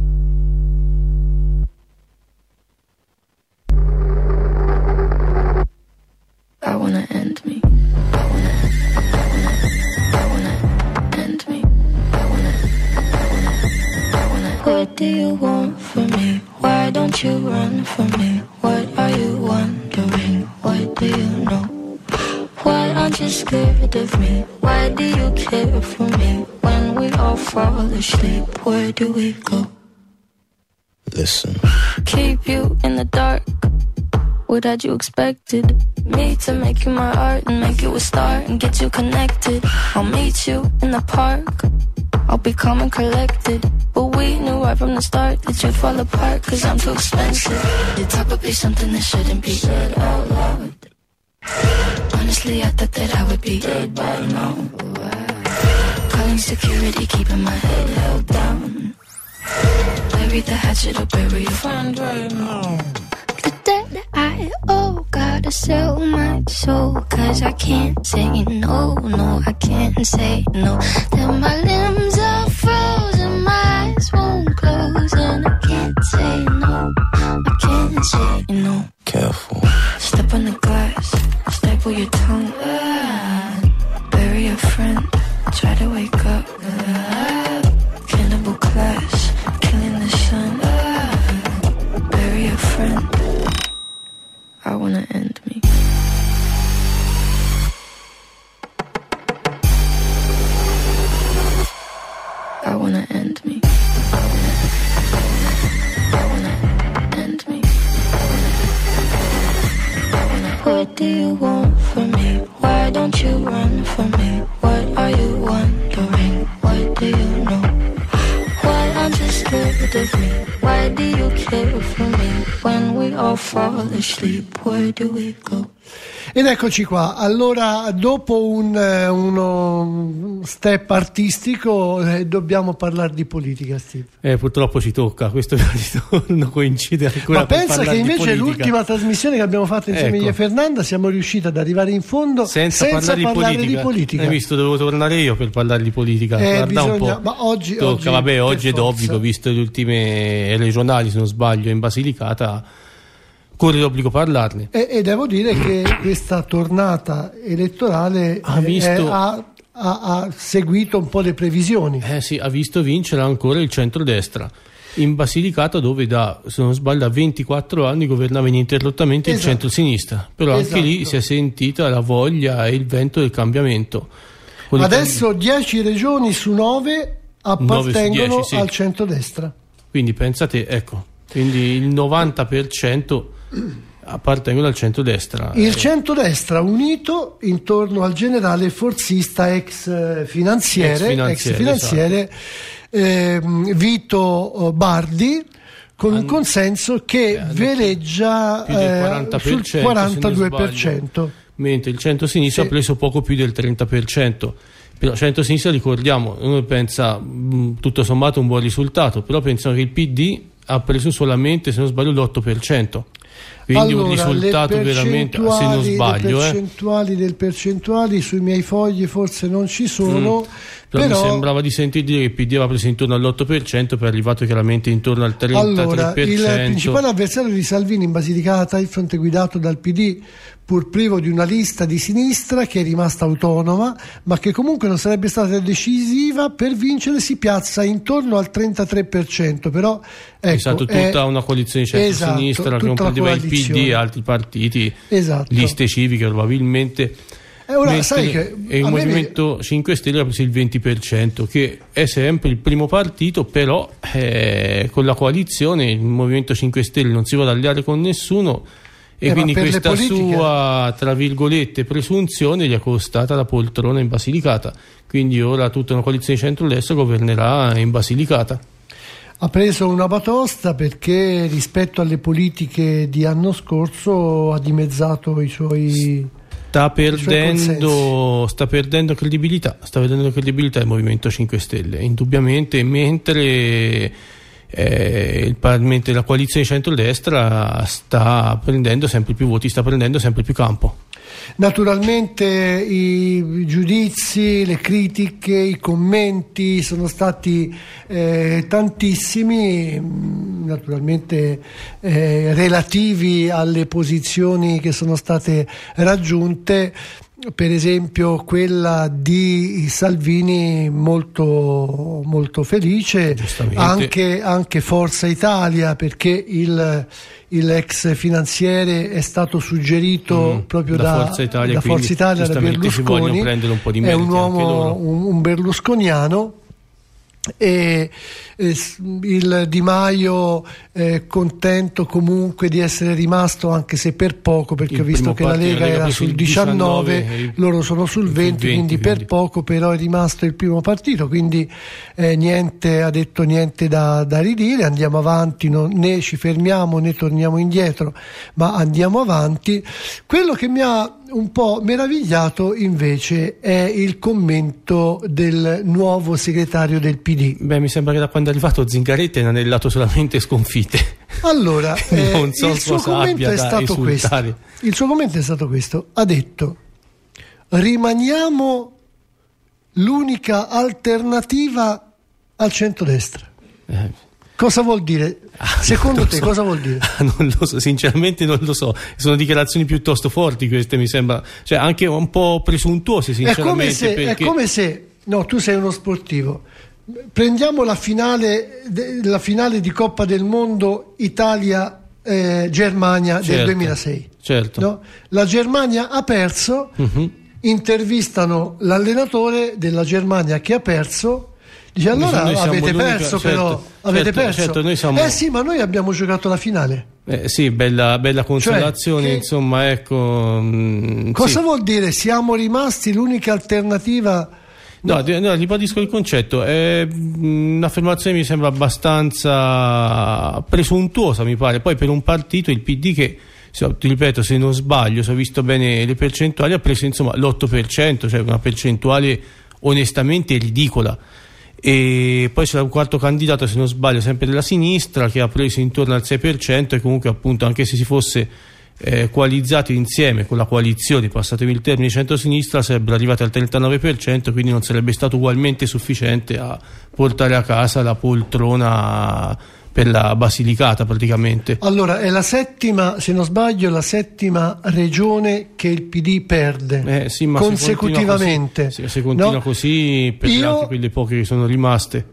I wanna end me. What do you want from me? Why don't you run from me? What are you wondering? What do you know? Why aren't you scared of me? Why do you care for me? When when we all fall asleep, where do we go? Listen. Keep you in the dark. What had you expected? Me to make you my art and make you a star and get you connected. I'll meet you in the park. I'll be calm and collected. But we knew right from the start that you'd fall apart, cause I'm too expensive. Your talk would be something that shouldn't be said out loud. Honestly, I thought that I would be dead by now. Calling security, keeping my head held down. Bury the hatchet or bury your friend right now. The debt I owe, gotta sell my soul, cause I can't say no, no, I can't say no. Till my limbs are frozen, my eyes won't close, and I can't say no, I can't say no. Careful. Step on the glass, staple your tongue. Bury a friend, try to wake up. Cannibal class, killing the sun. Bury a friend. I wanna end me. I wanna end me. I wanna end me. What do you want from me? Why don't you run from me? What are you wondering? What do you know? Why aren't you scared of me? Why do you care for me? When we all fall asleep, where do we go? Ed eccoci qua. Allora, dopo uno step artistico, dobbiamo parlare di politica, Steve. Purtroppo ci tocca, questo non coincide ancora. Ma pensa che invece l'ultima trasmissione che abbiamo fatto insieme io e Fernanda siamo riusciti ad arrivare in fondo senza parlare di politica. Hai visto, devo tornare io per parlare di politica. Guarda un po'. Ma oggi è d'obbligo, visto le ultime regionali, se non sbaglio, in Basilicata. Corre l'obbligo parlarne. E devo dire che questa tornata elettorale ha seguito un po' le previsioni. Sì, ha visto vincere ancora il centrodestra in Basilicata, dove se non sbaglio da 24 anni governava ininterrottamente il centrosinistra, però anche lì si è sentita la voglia e il vento del cambiamento. Adesso 10 regioni su 9 appartengono 10, sì, al centrodestra. Quindi pensate, ecco, quindi il 90% appartengono al centrodestra. Il centrodestra unito intorno al generale forzista ex finanziere Vito Bardi, con un consenso che veleggia sul 42%, mentre il centrosinistra ha preso poco più del 30%. Però centrosinistra, ricordiamo, uno pensa tutto sommato un buon risultato, però pensano che il PD ha preso solamente, se non sbaglio, l'8%. Quindi un risultato veramente, se non sbaglio, le percentuali sui miei fogli forse non ci sono, però mi sembrava di sentir dire che il PD aveva preso intorno all'8%, per arrivato chiaramente intorno al 33%. Allora, il principale avversario di Salvini in Basilicata, il fronte guidato dal PD, pur privo di una lista di sinistra che è rimasta autonoma, ma che comunque non sarebbe stata decisiva per vincere, si piazza intorno al 33%. Però è stata tutta una coalizione centro-sinistra che comprendeva il PD e altri partiti, liste civiche probabilmente. Ora, sai che il Movimento 5 Stelle ha preso il 20%, che è sempre il primo partito, però con la coalizione il Movimento 5 Stelle non si vuole alleare con nessuno, e quindi questa sua, tra virgolette, presunzione gli è costata la poltrona in Basilicata. Quindi ora tutta una coalizione di centrodestra governerà in Basilicata. Ha preso una batosta perché rispetto alle politiche di anno scorso ha dimezzato i suoi... Sta perdendo credibilità il Movimento 5 Stelle, indubbiamente, mentre la coalizione centrodestra sta prendendo sempre più voti, sta prendendo sempre più campo. Naturalmente i giudizi, le critiche, i commenti sono stati tantissimi, naturalmente relativi alle posizioni che sono state raggiunte. Per esempio quella di Salvini molto, molto felice, anche Forza Italia, perché l'ex finanziere è stato suggerito proprio da Forza Italia, da Berlusconi, un po' di è un uomo, un berlusconiano, e il Di Maio contento comunque di essere rimasto, anche se per poco, perché ho visto che la Lega era sul 19, loro sono sul 20, quindi per poco, però è rimasto il primo partito, quindi niente, ha detto niente da ridire, andiamo avanti, né ci fermiamo né torniamo indietro, ma andiamo avanti. Quello che mi ha un po' meravigliato invece è il commento del nuovo segretario del PD. Beh, mi sembra che da quando è arrivato Zingaretti è inanellato solamente sconfitte. Allora, non so il suo commento è stato questo. Il suo commento è stato questo. Ha detto: rimaniamo l'unica alternativa al centrodestra. Cosa vuol dire? Secondo te cosa vuol dire? Non lo so, sinceramente non lo so. Sono dichiarazioni piuttosto forti queste, mi sembra, cioè anche un po' presuntuose, sinceramente. È come se no, tu sei uno sportivo. Prendiamo la finale di Coppa del Mondo Italia-Germania del 2006. Certo. No? La Germania ha perso, intervistano l'allenatore della Germania che ha perso. Dice: allora avete perso, però avete perso. Certo, noi siamo... sì, ma noi abbiamo giocato la finale. Sì, bella consolazione, cioè, insomma, ecco. Cosa vuol dire? Siamo rimasti l'unica alternativa? No, ribadisco il concetto. È un'affermazione, mi sembra abbastanza presuntuosa, mi pare. Poi per un partito, il PD, che ti ripeto, se non sbaglio, se ho visto bene le percentuali, ha preso insomma l'8%, cioè una percentuale onestamente ridicola. E poi c'era un quarto candidato, se non sbaglio, sempre della sinistra, che ha preso intorno al 6%, e comunque appunto, anche se si fosse coalizzati insieme con la coalizione, passatemi il termine, centro-sinistra, sarebbero arrivati al 39%, quindi non sarebbe stato ugualmente sufficiente a portare a casa la poltrona per la Basilicata, praticamente. Allora è la settima, se non sbaglio, la settima regione che il PD perde sì, ma consecutivamente. Se continua così, perderà anche quelle poche che sono rimaste.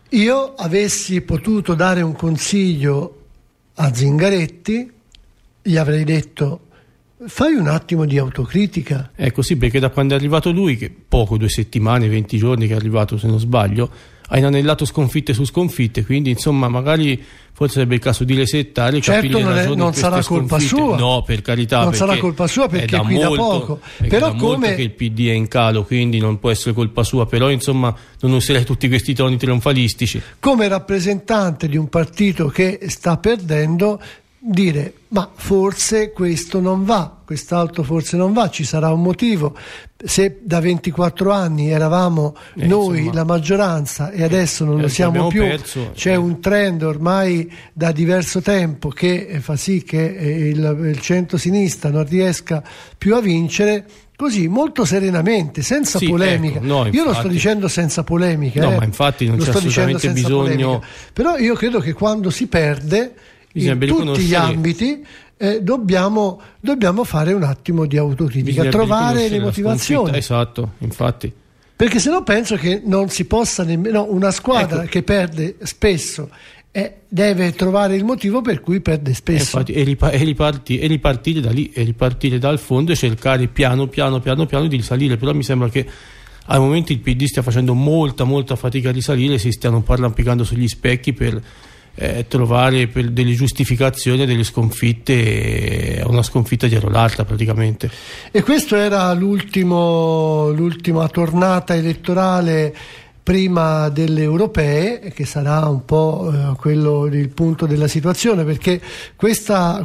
Io avessi potuto dare un consiglio a Zingaretti, gli avrei detto: fai un attimo di autocritica. Ecco, sì, perché da quando è arrivato lui, che poco, 2 settimane, 20 giorni che è arrivato, se non sbaglio, ha inanellato sconfitte su sconfitte, quindi insomma magari forse sarebbe il caso di resettare, certo, non sarà colpa sua, no, per carità, non sarà colpa sua, perché qui da poco, però come che il PD è in calo, quindi non può essere colpa sua, però insomma non userei tutti questi toni trionfalistici. Come rappresentante di un partito che sta perdendo, dire: ma forse questo non va, quest'altro forse non va, ci sarà un motivo. Se da 24 anni eravamo noi insomma, la maggioranza, e adesso non lo siamo più, c'è un trend ormai da diverso tempo che fa sì che il centro-sinistra non riesca più a vincere. Così, molto serenamente, senza polemica. Ecco, no, io lo sto dicendo senza polemica. No, ma infatti non c'è assolutamente bisogno. Polemica. Però io credo che quando si perde in tutti gli ambiti dobbiamo fare un attimo di autocritica, trovare le motivazioni. Esatto, infatti. Perché se no penso che non si possa nemmeno, una squadra che perde spesso deve trovare il motivo per cui perde spesso. Infatti, e ripartire da lì, e ripartire dal fondo, e cercare piano piano di risalire. Però mi sembra che al momento il PD stia facendo molta fatica a risalire, si stiano un po' arrampicando sugli specchi per trovare per delle giustificazioni delle sconfitte, una sconfitta dietro l'altra praticamente. E questo era l'ultima tornata elettorale prima delle europee, che sarà un po' quello il punto della situazione, perché questa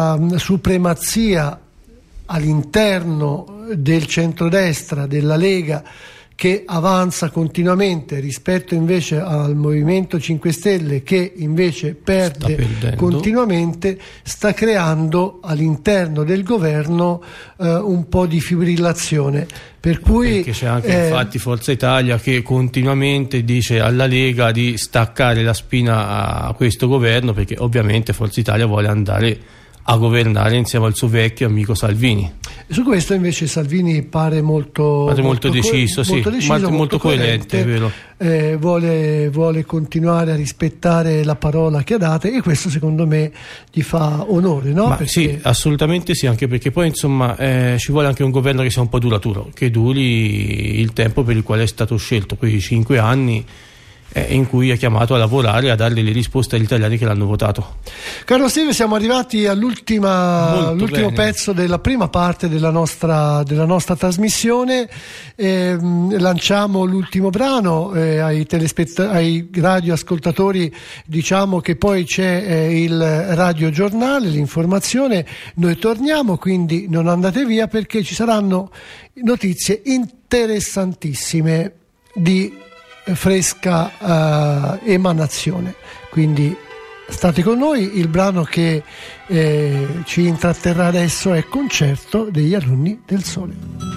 supremazia all'interno del centrodestra, della Lega, che avanza continuamente rispetto invece al Movimento 5 Stelle, che invece perde continuamente, sta creando all'interno del governo un po' di fibrillazione. Per cui perché c'è anche infatti Forza Italia che continuamente dice alla Lega di staccare la spina a questo governo, perché ovviamente Forza Italia vuole andare a governare insieme al suo vecchio amico Salvini. Su questo invece Salvini pare molto deciso, molto coerente, è vero. Vuole continuare a rispettare la parola che ha data, e questo secondo me gli fa onore, no? Perché... Sì, assolutamente sì, anche perché poi insomma ci vuole anche un governo che sia un po' duraturo, che duri il tempo per il quale è stato scelto, quei 5 anni. in cui è chiamato a lavorare e a dare le risposte agli italiani che l'hanno votato. Caro Steve, siamo arrivati all'ultimo pezzo della prima parte della nostra trasmissione. Lanciamo l'ultimo brano, ai radioascoltatori diciamo che poi c'è il radiogiornale, l'informazione. Noi torniamo, quindi non andate via, perché ci saranno notizie interessantissime di fresca emanazione, quindi state con noi. Il brano che ci intratterrà adesso è Concerto degli alunni del Sole.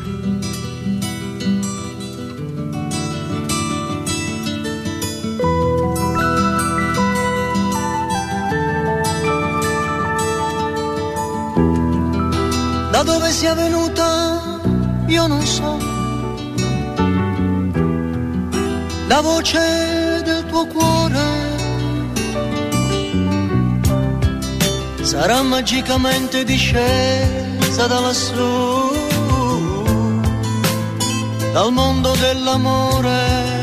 Da dove sia venuta io non so, la voce del tuo cuore sarà magicamente discesa da lassù, dal mondo dell'amore.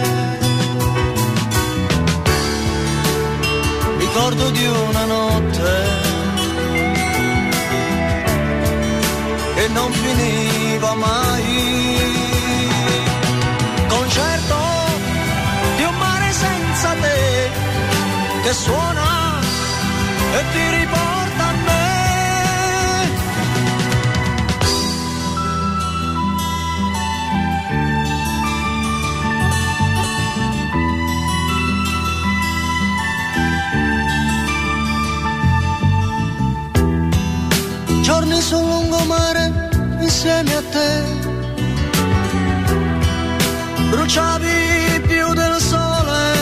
Ricordo di una notte che non finiva mai, concerto di un mare senza te che suona e ti riporta a me. Giorni sul lungomare insieme a te, bruciavi più del sole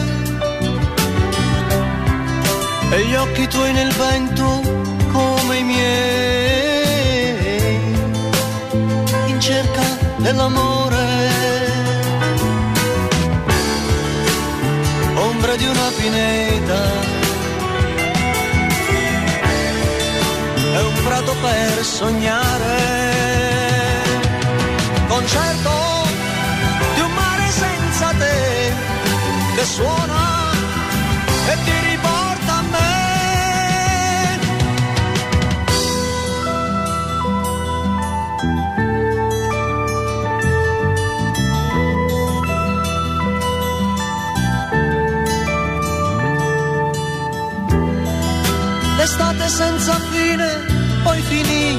e gli occhi tuoi nel vento come i miei, in cerca dell'amore, ombra di una pineta, è un prato per sognare, concerto di un mare senza te che suona e ti riporta a me. L'estate senza fine poi finì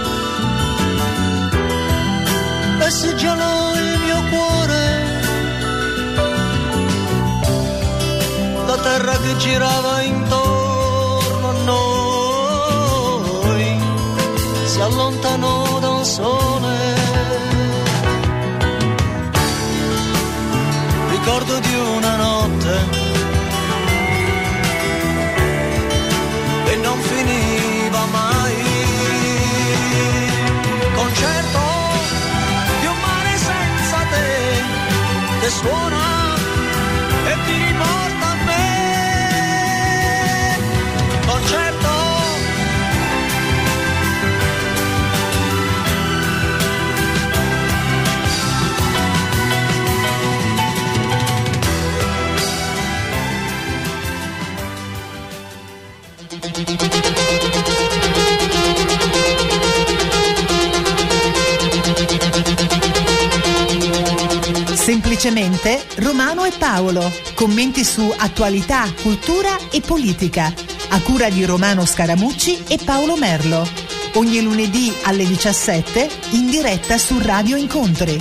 e si gelò il mio cuore, la terra che girava intorno a noi si allontanò dal sole. Ricordo di una notte e non finiva mai, concerto di un mare senza te che suona e ti riporta a me, concerto. Semplicemente Romano e Paolo. Commenti su attualità, cultura e politica. A cura di Romano Scaramucci e Paolo Merlo. Ogni lunedì alle 17 in diretta su Radio Incontri.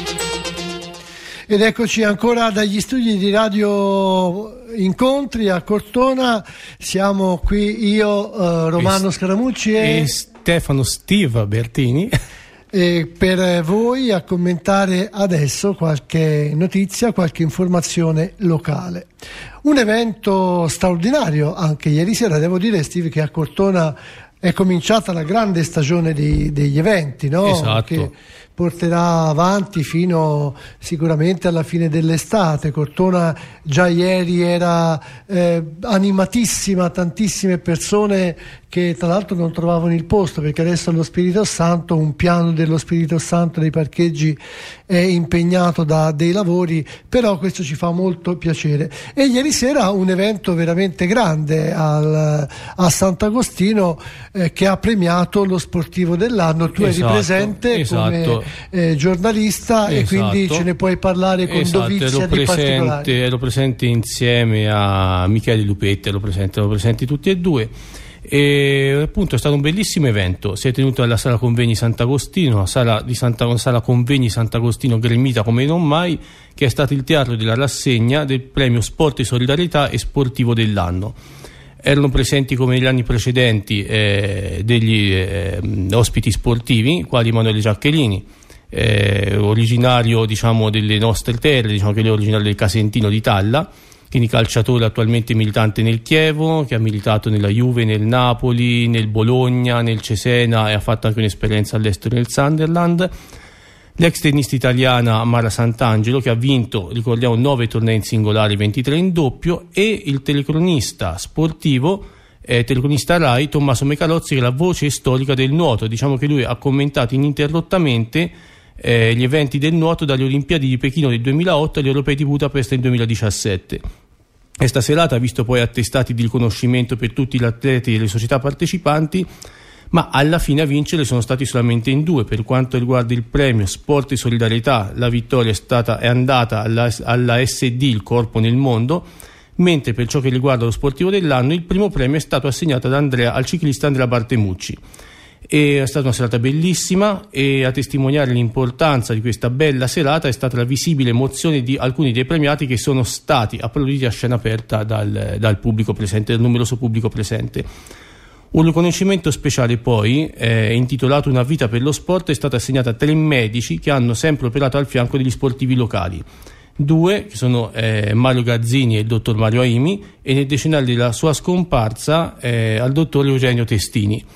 Ed eccoci ancora dagli studi di Radio Incontri a Cortona. Siamo qui io, Romano Scaramucci e Steve Bertini. E per voi a commentare adesso qualche notizia, qualche informazione locale. Un evento straordinario anche ieri sera, devo dire, Steve, che a Cortona è cominciata la grande stagione degli eventi, no? Esatto. porterà avanti fino sicuramente alla fine dell'estate. Cortona già ieri era animatissima, tantissime persone che tra l'altro non trovavano il posto, perché adesso allo Spirito Santo un piano dello Spirito Santo dei parcheggi è impegnato da dei lavori, però questo ci fa molto piacere. E ieri sera un evento veramente grande a Sant'Agostino che ha premiato lo sportivo dell'anno. Tu eri presente come giornalista, e quindi ce ne puoi parlare con dovizia di particolari. Ero presente insieme a Michele Lupetti, ero presenti tutti e due. E appunto è stato un bellissimo evento. Si è tenuto alla sala convegni Sant'Agostino, una sala convegni Sant'Agostino gremita come non mai, che è stato il teatro della rassegna del premio Sport e Solidarietà e Sportivo dell'anno. Erano presenti come negli anni precedenti degli ospiti sportivi, quali Emanuele Giacchellini, originario diciamo delle nostre terre, diciamo che lui è originario del Casentino di Talla, quindi calciatore attualmente militante nel Chievo, che ha militato nella Juve, nel Napoli, nel Bologna, nel Cesena, e ha fatto anche un'esperienza all'estero nel Sunderland. L'ex tennista italiana Mara Santangelo, che ha vinto, ricordiamo, 9 tornei in singolare, 23 in doppio, e il telecronista sportivo, telecronista Rai, Tommaso Michalozzi, che è la voce storica del nuoto. Diciamo che lui ha commentato ininterrottamente gli eventi del nuoto dalle Olimpiadi di Pechino del 2008 agli Europei di Budapest del 2017. Questa serata ha visto poi attestati di riconoscimento per tutti gli atleti e le società partecipanti, ma alla fine a vincere sono stati solamente in due. Per quanto riguarda il premio Sport e Solidarietà, la vittoria è andata alla SD, il corpo nel mondo, mentre per ciò che riguarda lo sportivo dell'anno il primo premio è stato assegnato al ciclista Andrea Bartemucci. E è stata una serata bellissima, e a testimoniare l'importanza di questa bella serata è stata la visibile emozione di alcuni dei premiati, che sono stati applauditi a scena aperta dal pubblico presente, dal numeroso pubblico presente. Un riconoscimento speciale poi, intitolato Una vita per lo sport, è stato assegnato a 3 medici che hanno sempre operato al fianco degli sportivi locali. 2 che sono Mario Gazzini e il dottor Mario Aimi, e nel decennale della sua scomparsa al dottor Eugenio Testini.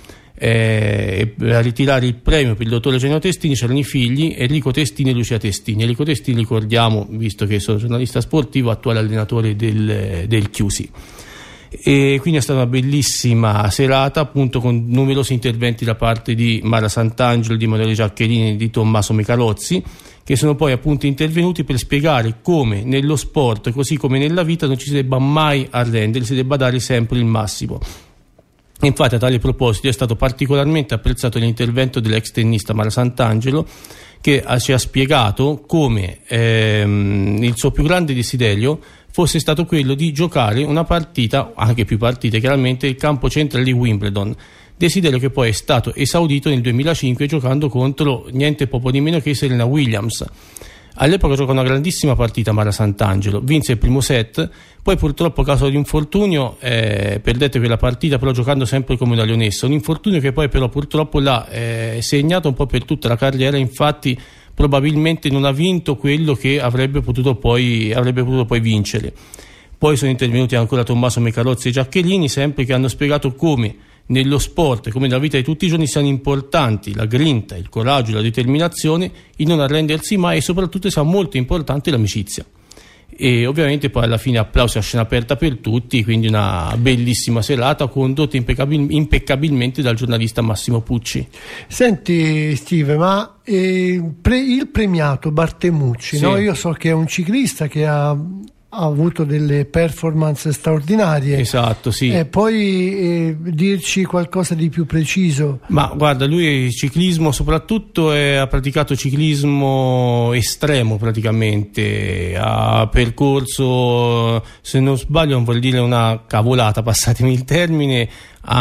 A ritirare il premio per il dottor Eugenio Testini c'erano i figli Enrico Testini e Lucia Testini. Enrico Testini, ricordiamo, visto che sono giornalista sportivo, attuale allenatore del Chiusi. E quindi è stata una bellissima serata, appunto, con numerosi interventi da parte di Mara Santangelo, di Emanuele Giacchellini e di Tommaso Michalozzi, che sono poi appunto intervenuti per spiegare come nello sport, così come nella vita, non ci si debba mai arrendere, si debba dare sempre il massimo. Infatti, a tale proposito, è stato particolarmente apprezzato l'intervento dell'ex tennista Mara Santangelo, che ci ha spiegato come il suo più grande desiderio fosse stato quello di giocare una partita, anche più partite chiaramente, il campo centrale di Wimbledon, desiderio che poi è stato esaudito nel 2005 giocando contro niente poco di meno che Serena Williams. All'epoca giocò una grandissima partita Mara Santangelo, vinse il primo set, poi purtroppo a causa di un infortunio perdette quella partita, però giocando sempre come una leonessa, un infortunio che poi però purtroppo l'ha segnato un po' per tutta la carriera. Infatti probabilmente non ha vinto quello che avrebbe potuto poi vincere. Poi sono intervenuti ancora Tommaso Michalozzi e Giacchellini, sempre, che hanno spiegato come nello sport, come nella vita di tutti i giorni, siano importanti la grinta, il coraggio, la determinazione, il non arrendersi mai, e soprattutto sia molto importante l'amicizia. E ovviamente poi alla fine applausi a scena aperta per tutti, quindi una bellissima serata condotta impeccabilmente dal giornalista Massimo Pucci. Senti Steve, ma il premiato Bartemucci, sì, no? Io so che è un ciclista che ha avuto delle performance straordinarie. Esatto, sì. Puoi dirci qualcosa di più preciso? Ma guarda, lui ciclismo soprattutto ha praticato ciclismo estremo praticamente, ha percorso, se non sbaglio, non vuol dire una cavolata, passatemi il termine,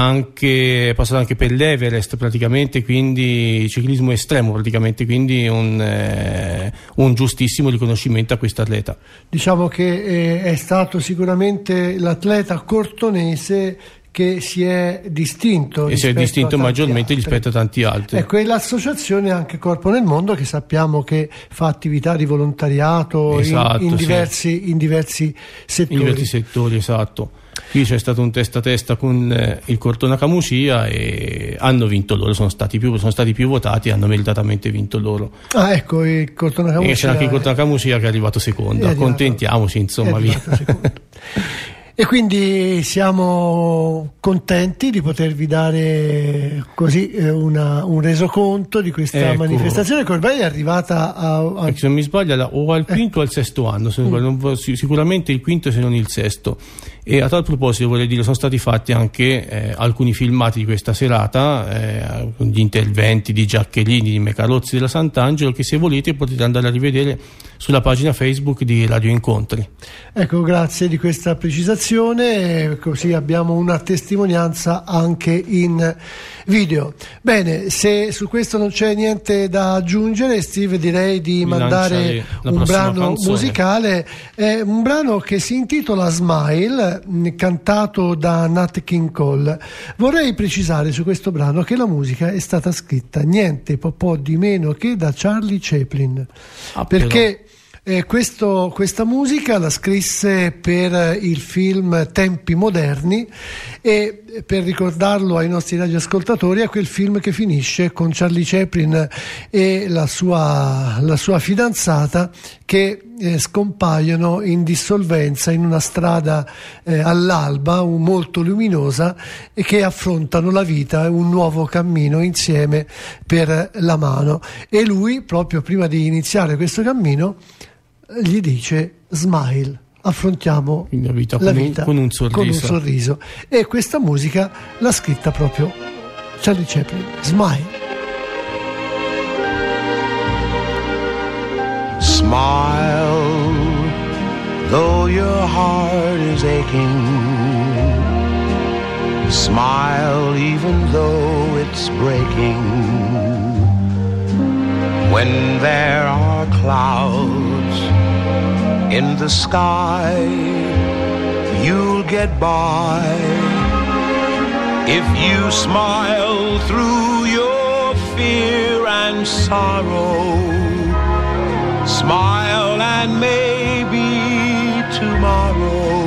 è passato anche per l'Everest praticamente, quindi ciclismo estremo praticamente, quindi un giustissimo riconoscimento a questo atleta. Diciamo che è stato sicuramente l'atleta cortonese che si è distinto, e si è distinto maggiormente rispetto a tanti altri. Ecco, e l'associazione anche Corpo nel Mondo, che sappiamo che fa attività di volontariato, esatto, in diversi settori. In diversi settori, esatto. Qui c'è stato un testa a testa con il Cortona Camusia e hanno vinto loro, sono stati più votati e hanno meritatamente vinto loro. Ah, ecco, il Cortona Camusia. E c'è anche il Cortona Camusia che è arrivato secondo, accontentiamoci, insomma, via. E quindi siamo contenti di potervi dare così un resoconto di questa manifestazione che ormai è arrivata a... Se non mi sbaglio o al quinto o al sesto anno, sicuramente il quinto se non il sesto. E a tal proposito vorrei dire, sono stati fatti anche alcuni filmati di questa serata, con gli interventi di Giaccherini, di Mecalozzi, della Sant'Angelo, che se volete potete andare a rivedere sulla pagina Facebook di Radio Incontri. Ecco, grazie di questa precisazione, così abbiamo una testimonianza anche in video. Bene, se su questo non c'è niente da aggiungere, Steve, direi di mandare un brano musicale, un brano che si intitola Smile, cantato da Nat King Cole. Vorrei precisare su questo brano che la musica è stata scritta niente po' di meno che da Charlie Chaplin, perché questa musica la scrisse per il film Tempi Moderni, e per ricordarlo ai nostri radioascoltatori è quel film che finisce con Charlie Chaplin e la sua fidanzata che scompaiono in dissolvenza in una strada all'alba molto luminosa, e che affrontano la vita, un nuovo cammino insieme per la mano. E lui, proprio prima di iniziare questo cammino, gli dice smile, affrontiamo la vita con un sorriso. E questa musica l'ha scritta proprio Charlie Chaplin, Smile. Smile, though your heart is aching. Smile, even though it's breaking. When there are clouds in the sky, you'll get by if you smile through your fear and sorrow. Smile and maybe tomorrow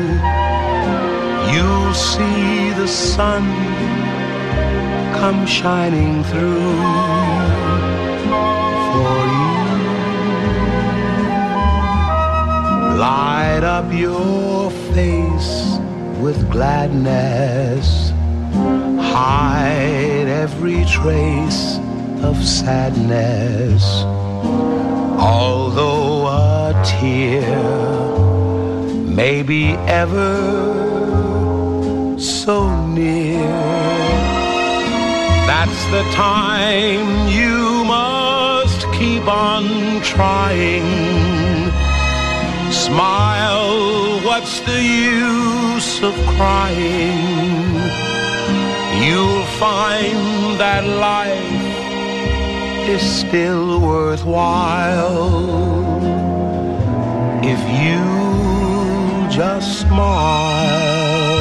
you'll see the sun come shining through for you. Light up your face with gladness, hide every trace of sadness. Although a tear may be ever so near, that's the time you must keep on trying. Smile, what's the use of crying? You'll find that life is still worthwhile if you just smile.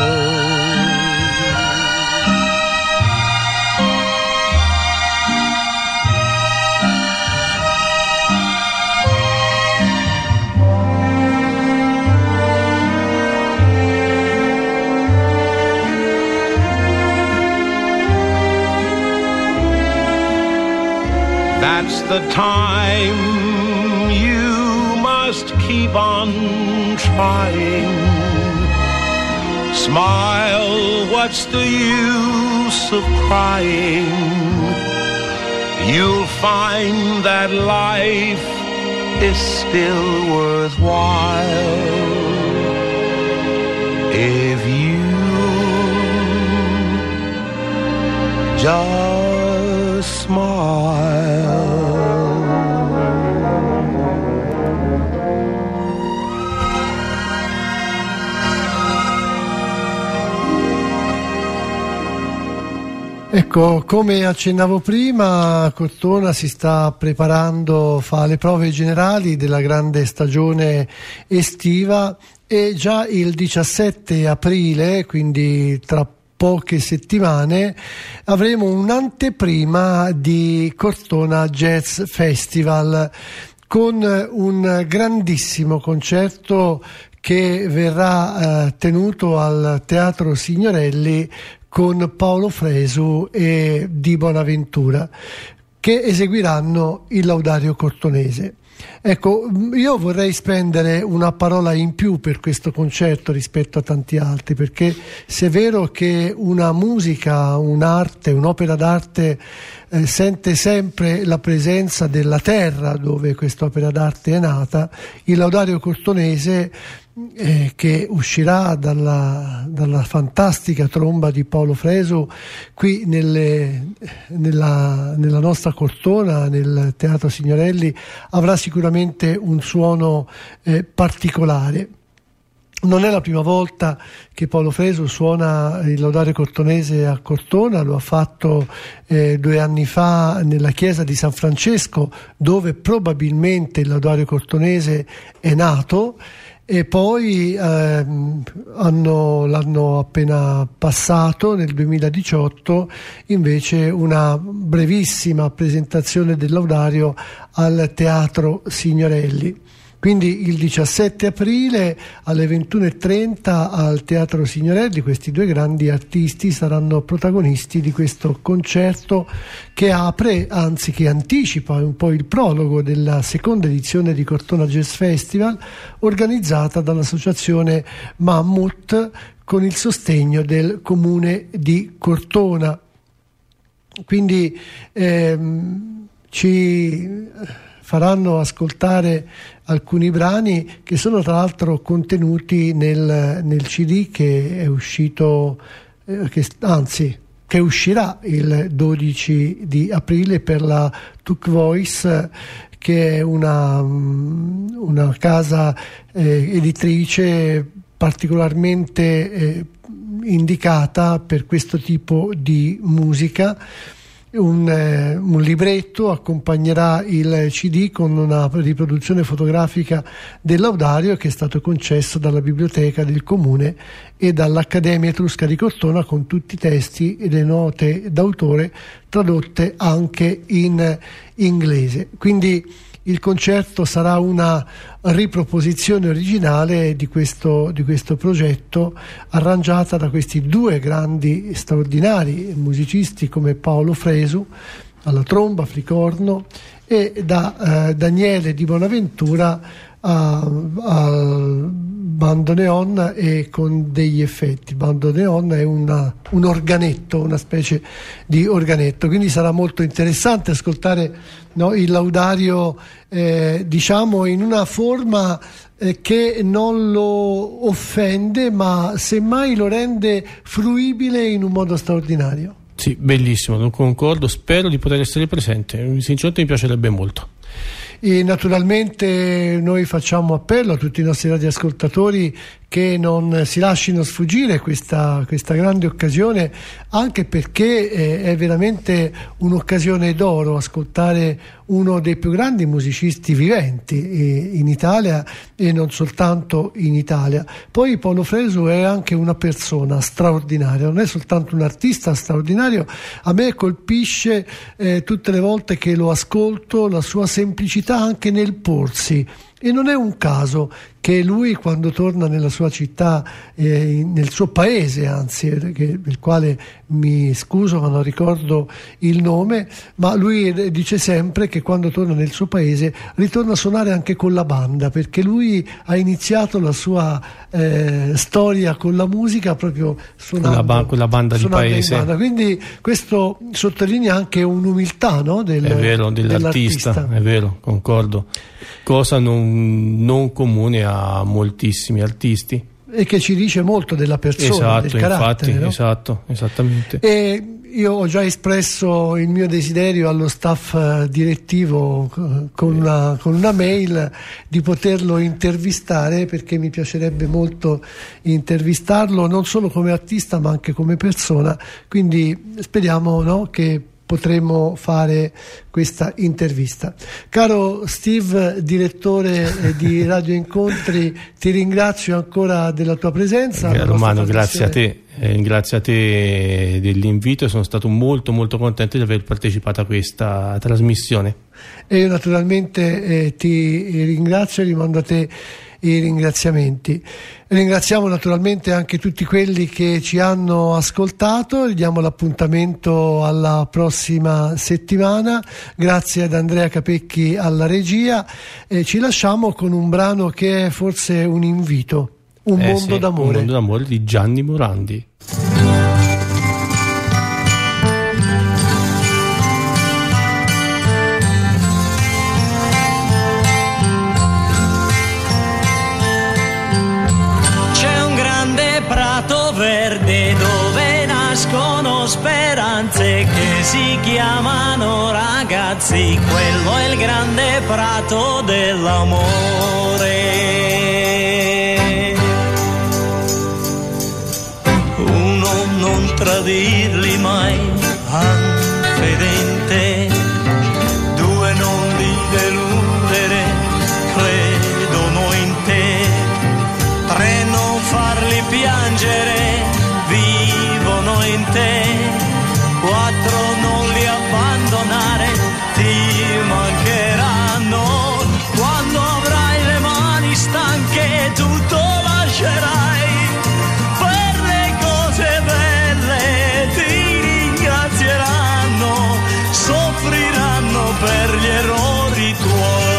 That's the time you must keep on trying. Smile, what's the use of crying? You'll find that life is still worthwhile if you just smile. Ecco, come accennavo prima, Cortona si sta preparando, fa le prove generali della grande stagione estiva, e già il 17 aprile, quindi tra poche settimane, avremo un'anteprima di Cortona Jazz Festival con un grandissimo concerto che verrà tenuto al Teatro Signorelli con Paolo Fresu e Di Bonaventura, che eseguiranno il Laudario Cortonese. Ecco, io vorrei spendere una parola in più per questo concerto rispetto a tanti altri, perché se è vero che una musica, un'arte, un'opera d'arte sente sempre la presenza della terra dove quest'opera d'arte è nata, il Laudario Cortonese che uscirà dalla fantastica tromba di Paolo Fresu qui nella nostra Cortona, nel Teatro Signorelli, avrà sicuramente un suono particolare. Non è la prima volta che Paolo Fresu suona il Laudario Cortonese a Cortona, lo ha fatto 2 anni fa nella chiesa di San Francesco, dove probabilmente il Laudario Cortonese è nato, e poi l'hanno appena passato nel 2018 invece una brevissima presentazione del Laudario al Teatro Signorelli. Quindi il 17 aprile alle 21:30 al Teatro Signorelli questi 2 grandi artisti saranno protagonisti di questo concerto che apre, anzi che anticipa un po' il prologo della seconda edizione di Cortona Jazz Festival, organizzata dall'associazione Mammut con il sostegno del comune di Cortona. Quindi ci faranno ascoltare alcuni brani che sono tra l'altro contenuti nel CD che è uscito, che uscirà il 12 di aprile per la Tuk Voice, che è una casa editrice particolarmente indicata per questo tipo di musica. Un libretto accompagnerà il CD con una riproduzione fotografica del Laudario che è stato concesso dalla Biblioteca del Comune e dall'Accademia Etrusca di Cortona, con tutti i testi e le note d'autore tradotte anche in inglese. Quindi il concerto sarà una riproposizione originale di questo progetto, arrangiata da questi 2 grandi straordinari musicisti come Paolo Fresu alla tromba, flicorno, e da Daniele Di Bonaventura al bandoneon e con degli effetti. Il bandoneon è un organetto, una specie di organetto, quindi sarà molto interessante ascoltare il Laudario diciamo in una forma che non lo offende, ma semmai lo rende fruibile in un modo straordinario. Sì, bellissimo, non concordo, spero di poter essere presente, sinceramente mi piacerebbe molto. E naturalmente noi facciamo appello a tutti i nostri radioascoltatori che non si lasciano sfuggire questa grande occasione, anche perché è veramente un'occasione d'oro ascoltare uno dei più grandi musicisti viventi in Italia e non soltanto in Italia. Poi Paolo Fresu è anche una persona straordinaria, non è soltanto un artista straordinario. A me colpisce tutte le volte che lo ascolto la sua semplicità anche nel porsi. E non è un caso che lui, quando torna nella sua città, nel suo paese anzi, del quale mi scuso ma non ricordo il nome, ma lui dice sempre che quando torna nel suo paese ritorna a suonare anche con la banda, perché lui ha iniziato la sua storia con la musica proprio suonando con la banda di paese. Banda. Quindi questo sottolinea anche un'umiltà, no? È vero, dell'artista, è vero, concordo. Cosa non comune a moltissimi artisti. E che ci dice molto della persona, esatto, del carattere, infatti, no? Esatto, esattamente. E io ho già espresso il mio desiderio allo staff direttivo con una mail di poterlo intervistare, perché mi piacerebbe molto intervistarlo non solo come artista ma anche come persona, quindi speriamo, no, che potremo fare questa intervista. Caro Steve, direttore di Radio Incontri, ti ringrazio ancora della tua presenza. Romano, grazie a te. Grazie a te dell'invito, sono stato molto molto contento di aver partecipato a questa trasmissione. E io naturalmente ti ringrazio e rimando a te i ringraziamenti. Ringraziamo naturalmente anche tutti quelli che ci hanno ascoltato, gli diamo l'appuntamento alla prossima settimana. Grazie ad Andrea Capecchi alla regia, e ci lasciamo con un brano che è forse un invito, Un mondo d'amore. Un mondo d'amore di Gianni Morandi. Verde dove nascono speranze che si chiamano ragazzi, quello è il grande prato dell'amore. Uno, non tradirli mai, fedente. Due, non li deludere, credono in te. Tre, non farli piangere, vivono in te. Quattro, non li abbandonare, ti mancheranno. Quando avrai le mani stanche tutto lascerai. Per le cose belle ti ringrazieranno, soffriranno per gli errori tuoi.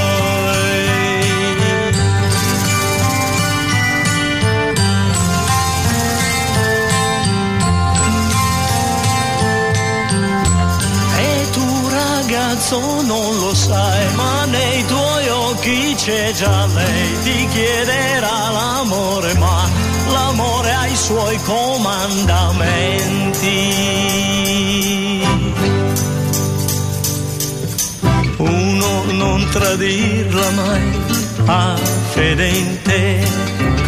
Non lo sai, ma nei tuoi occhi c'è già lei. Ti chiederà l'amore, ma l'amore ha i suoi comandamenti. Uno, non tradirla mai, fedente.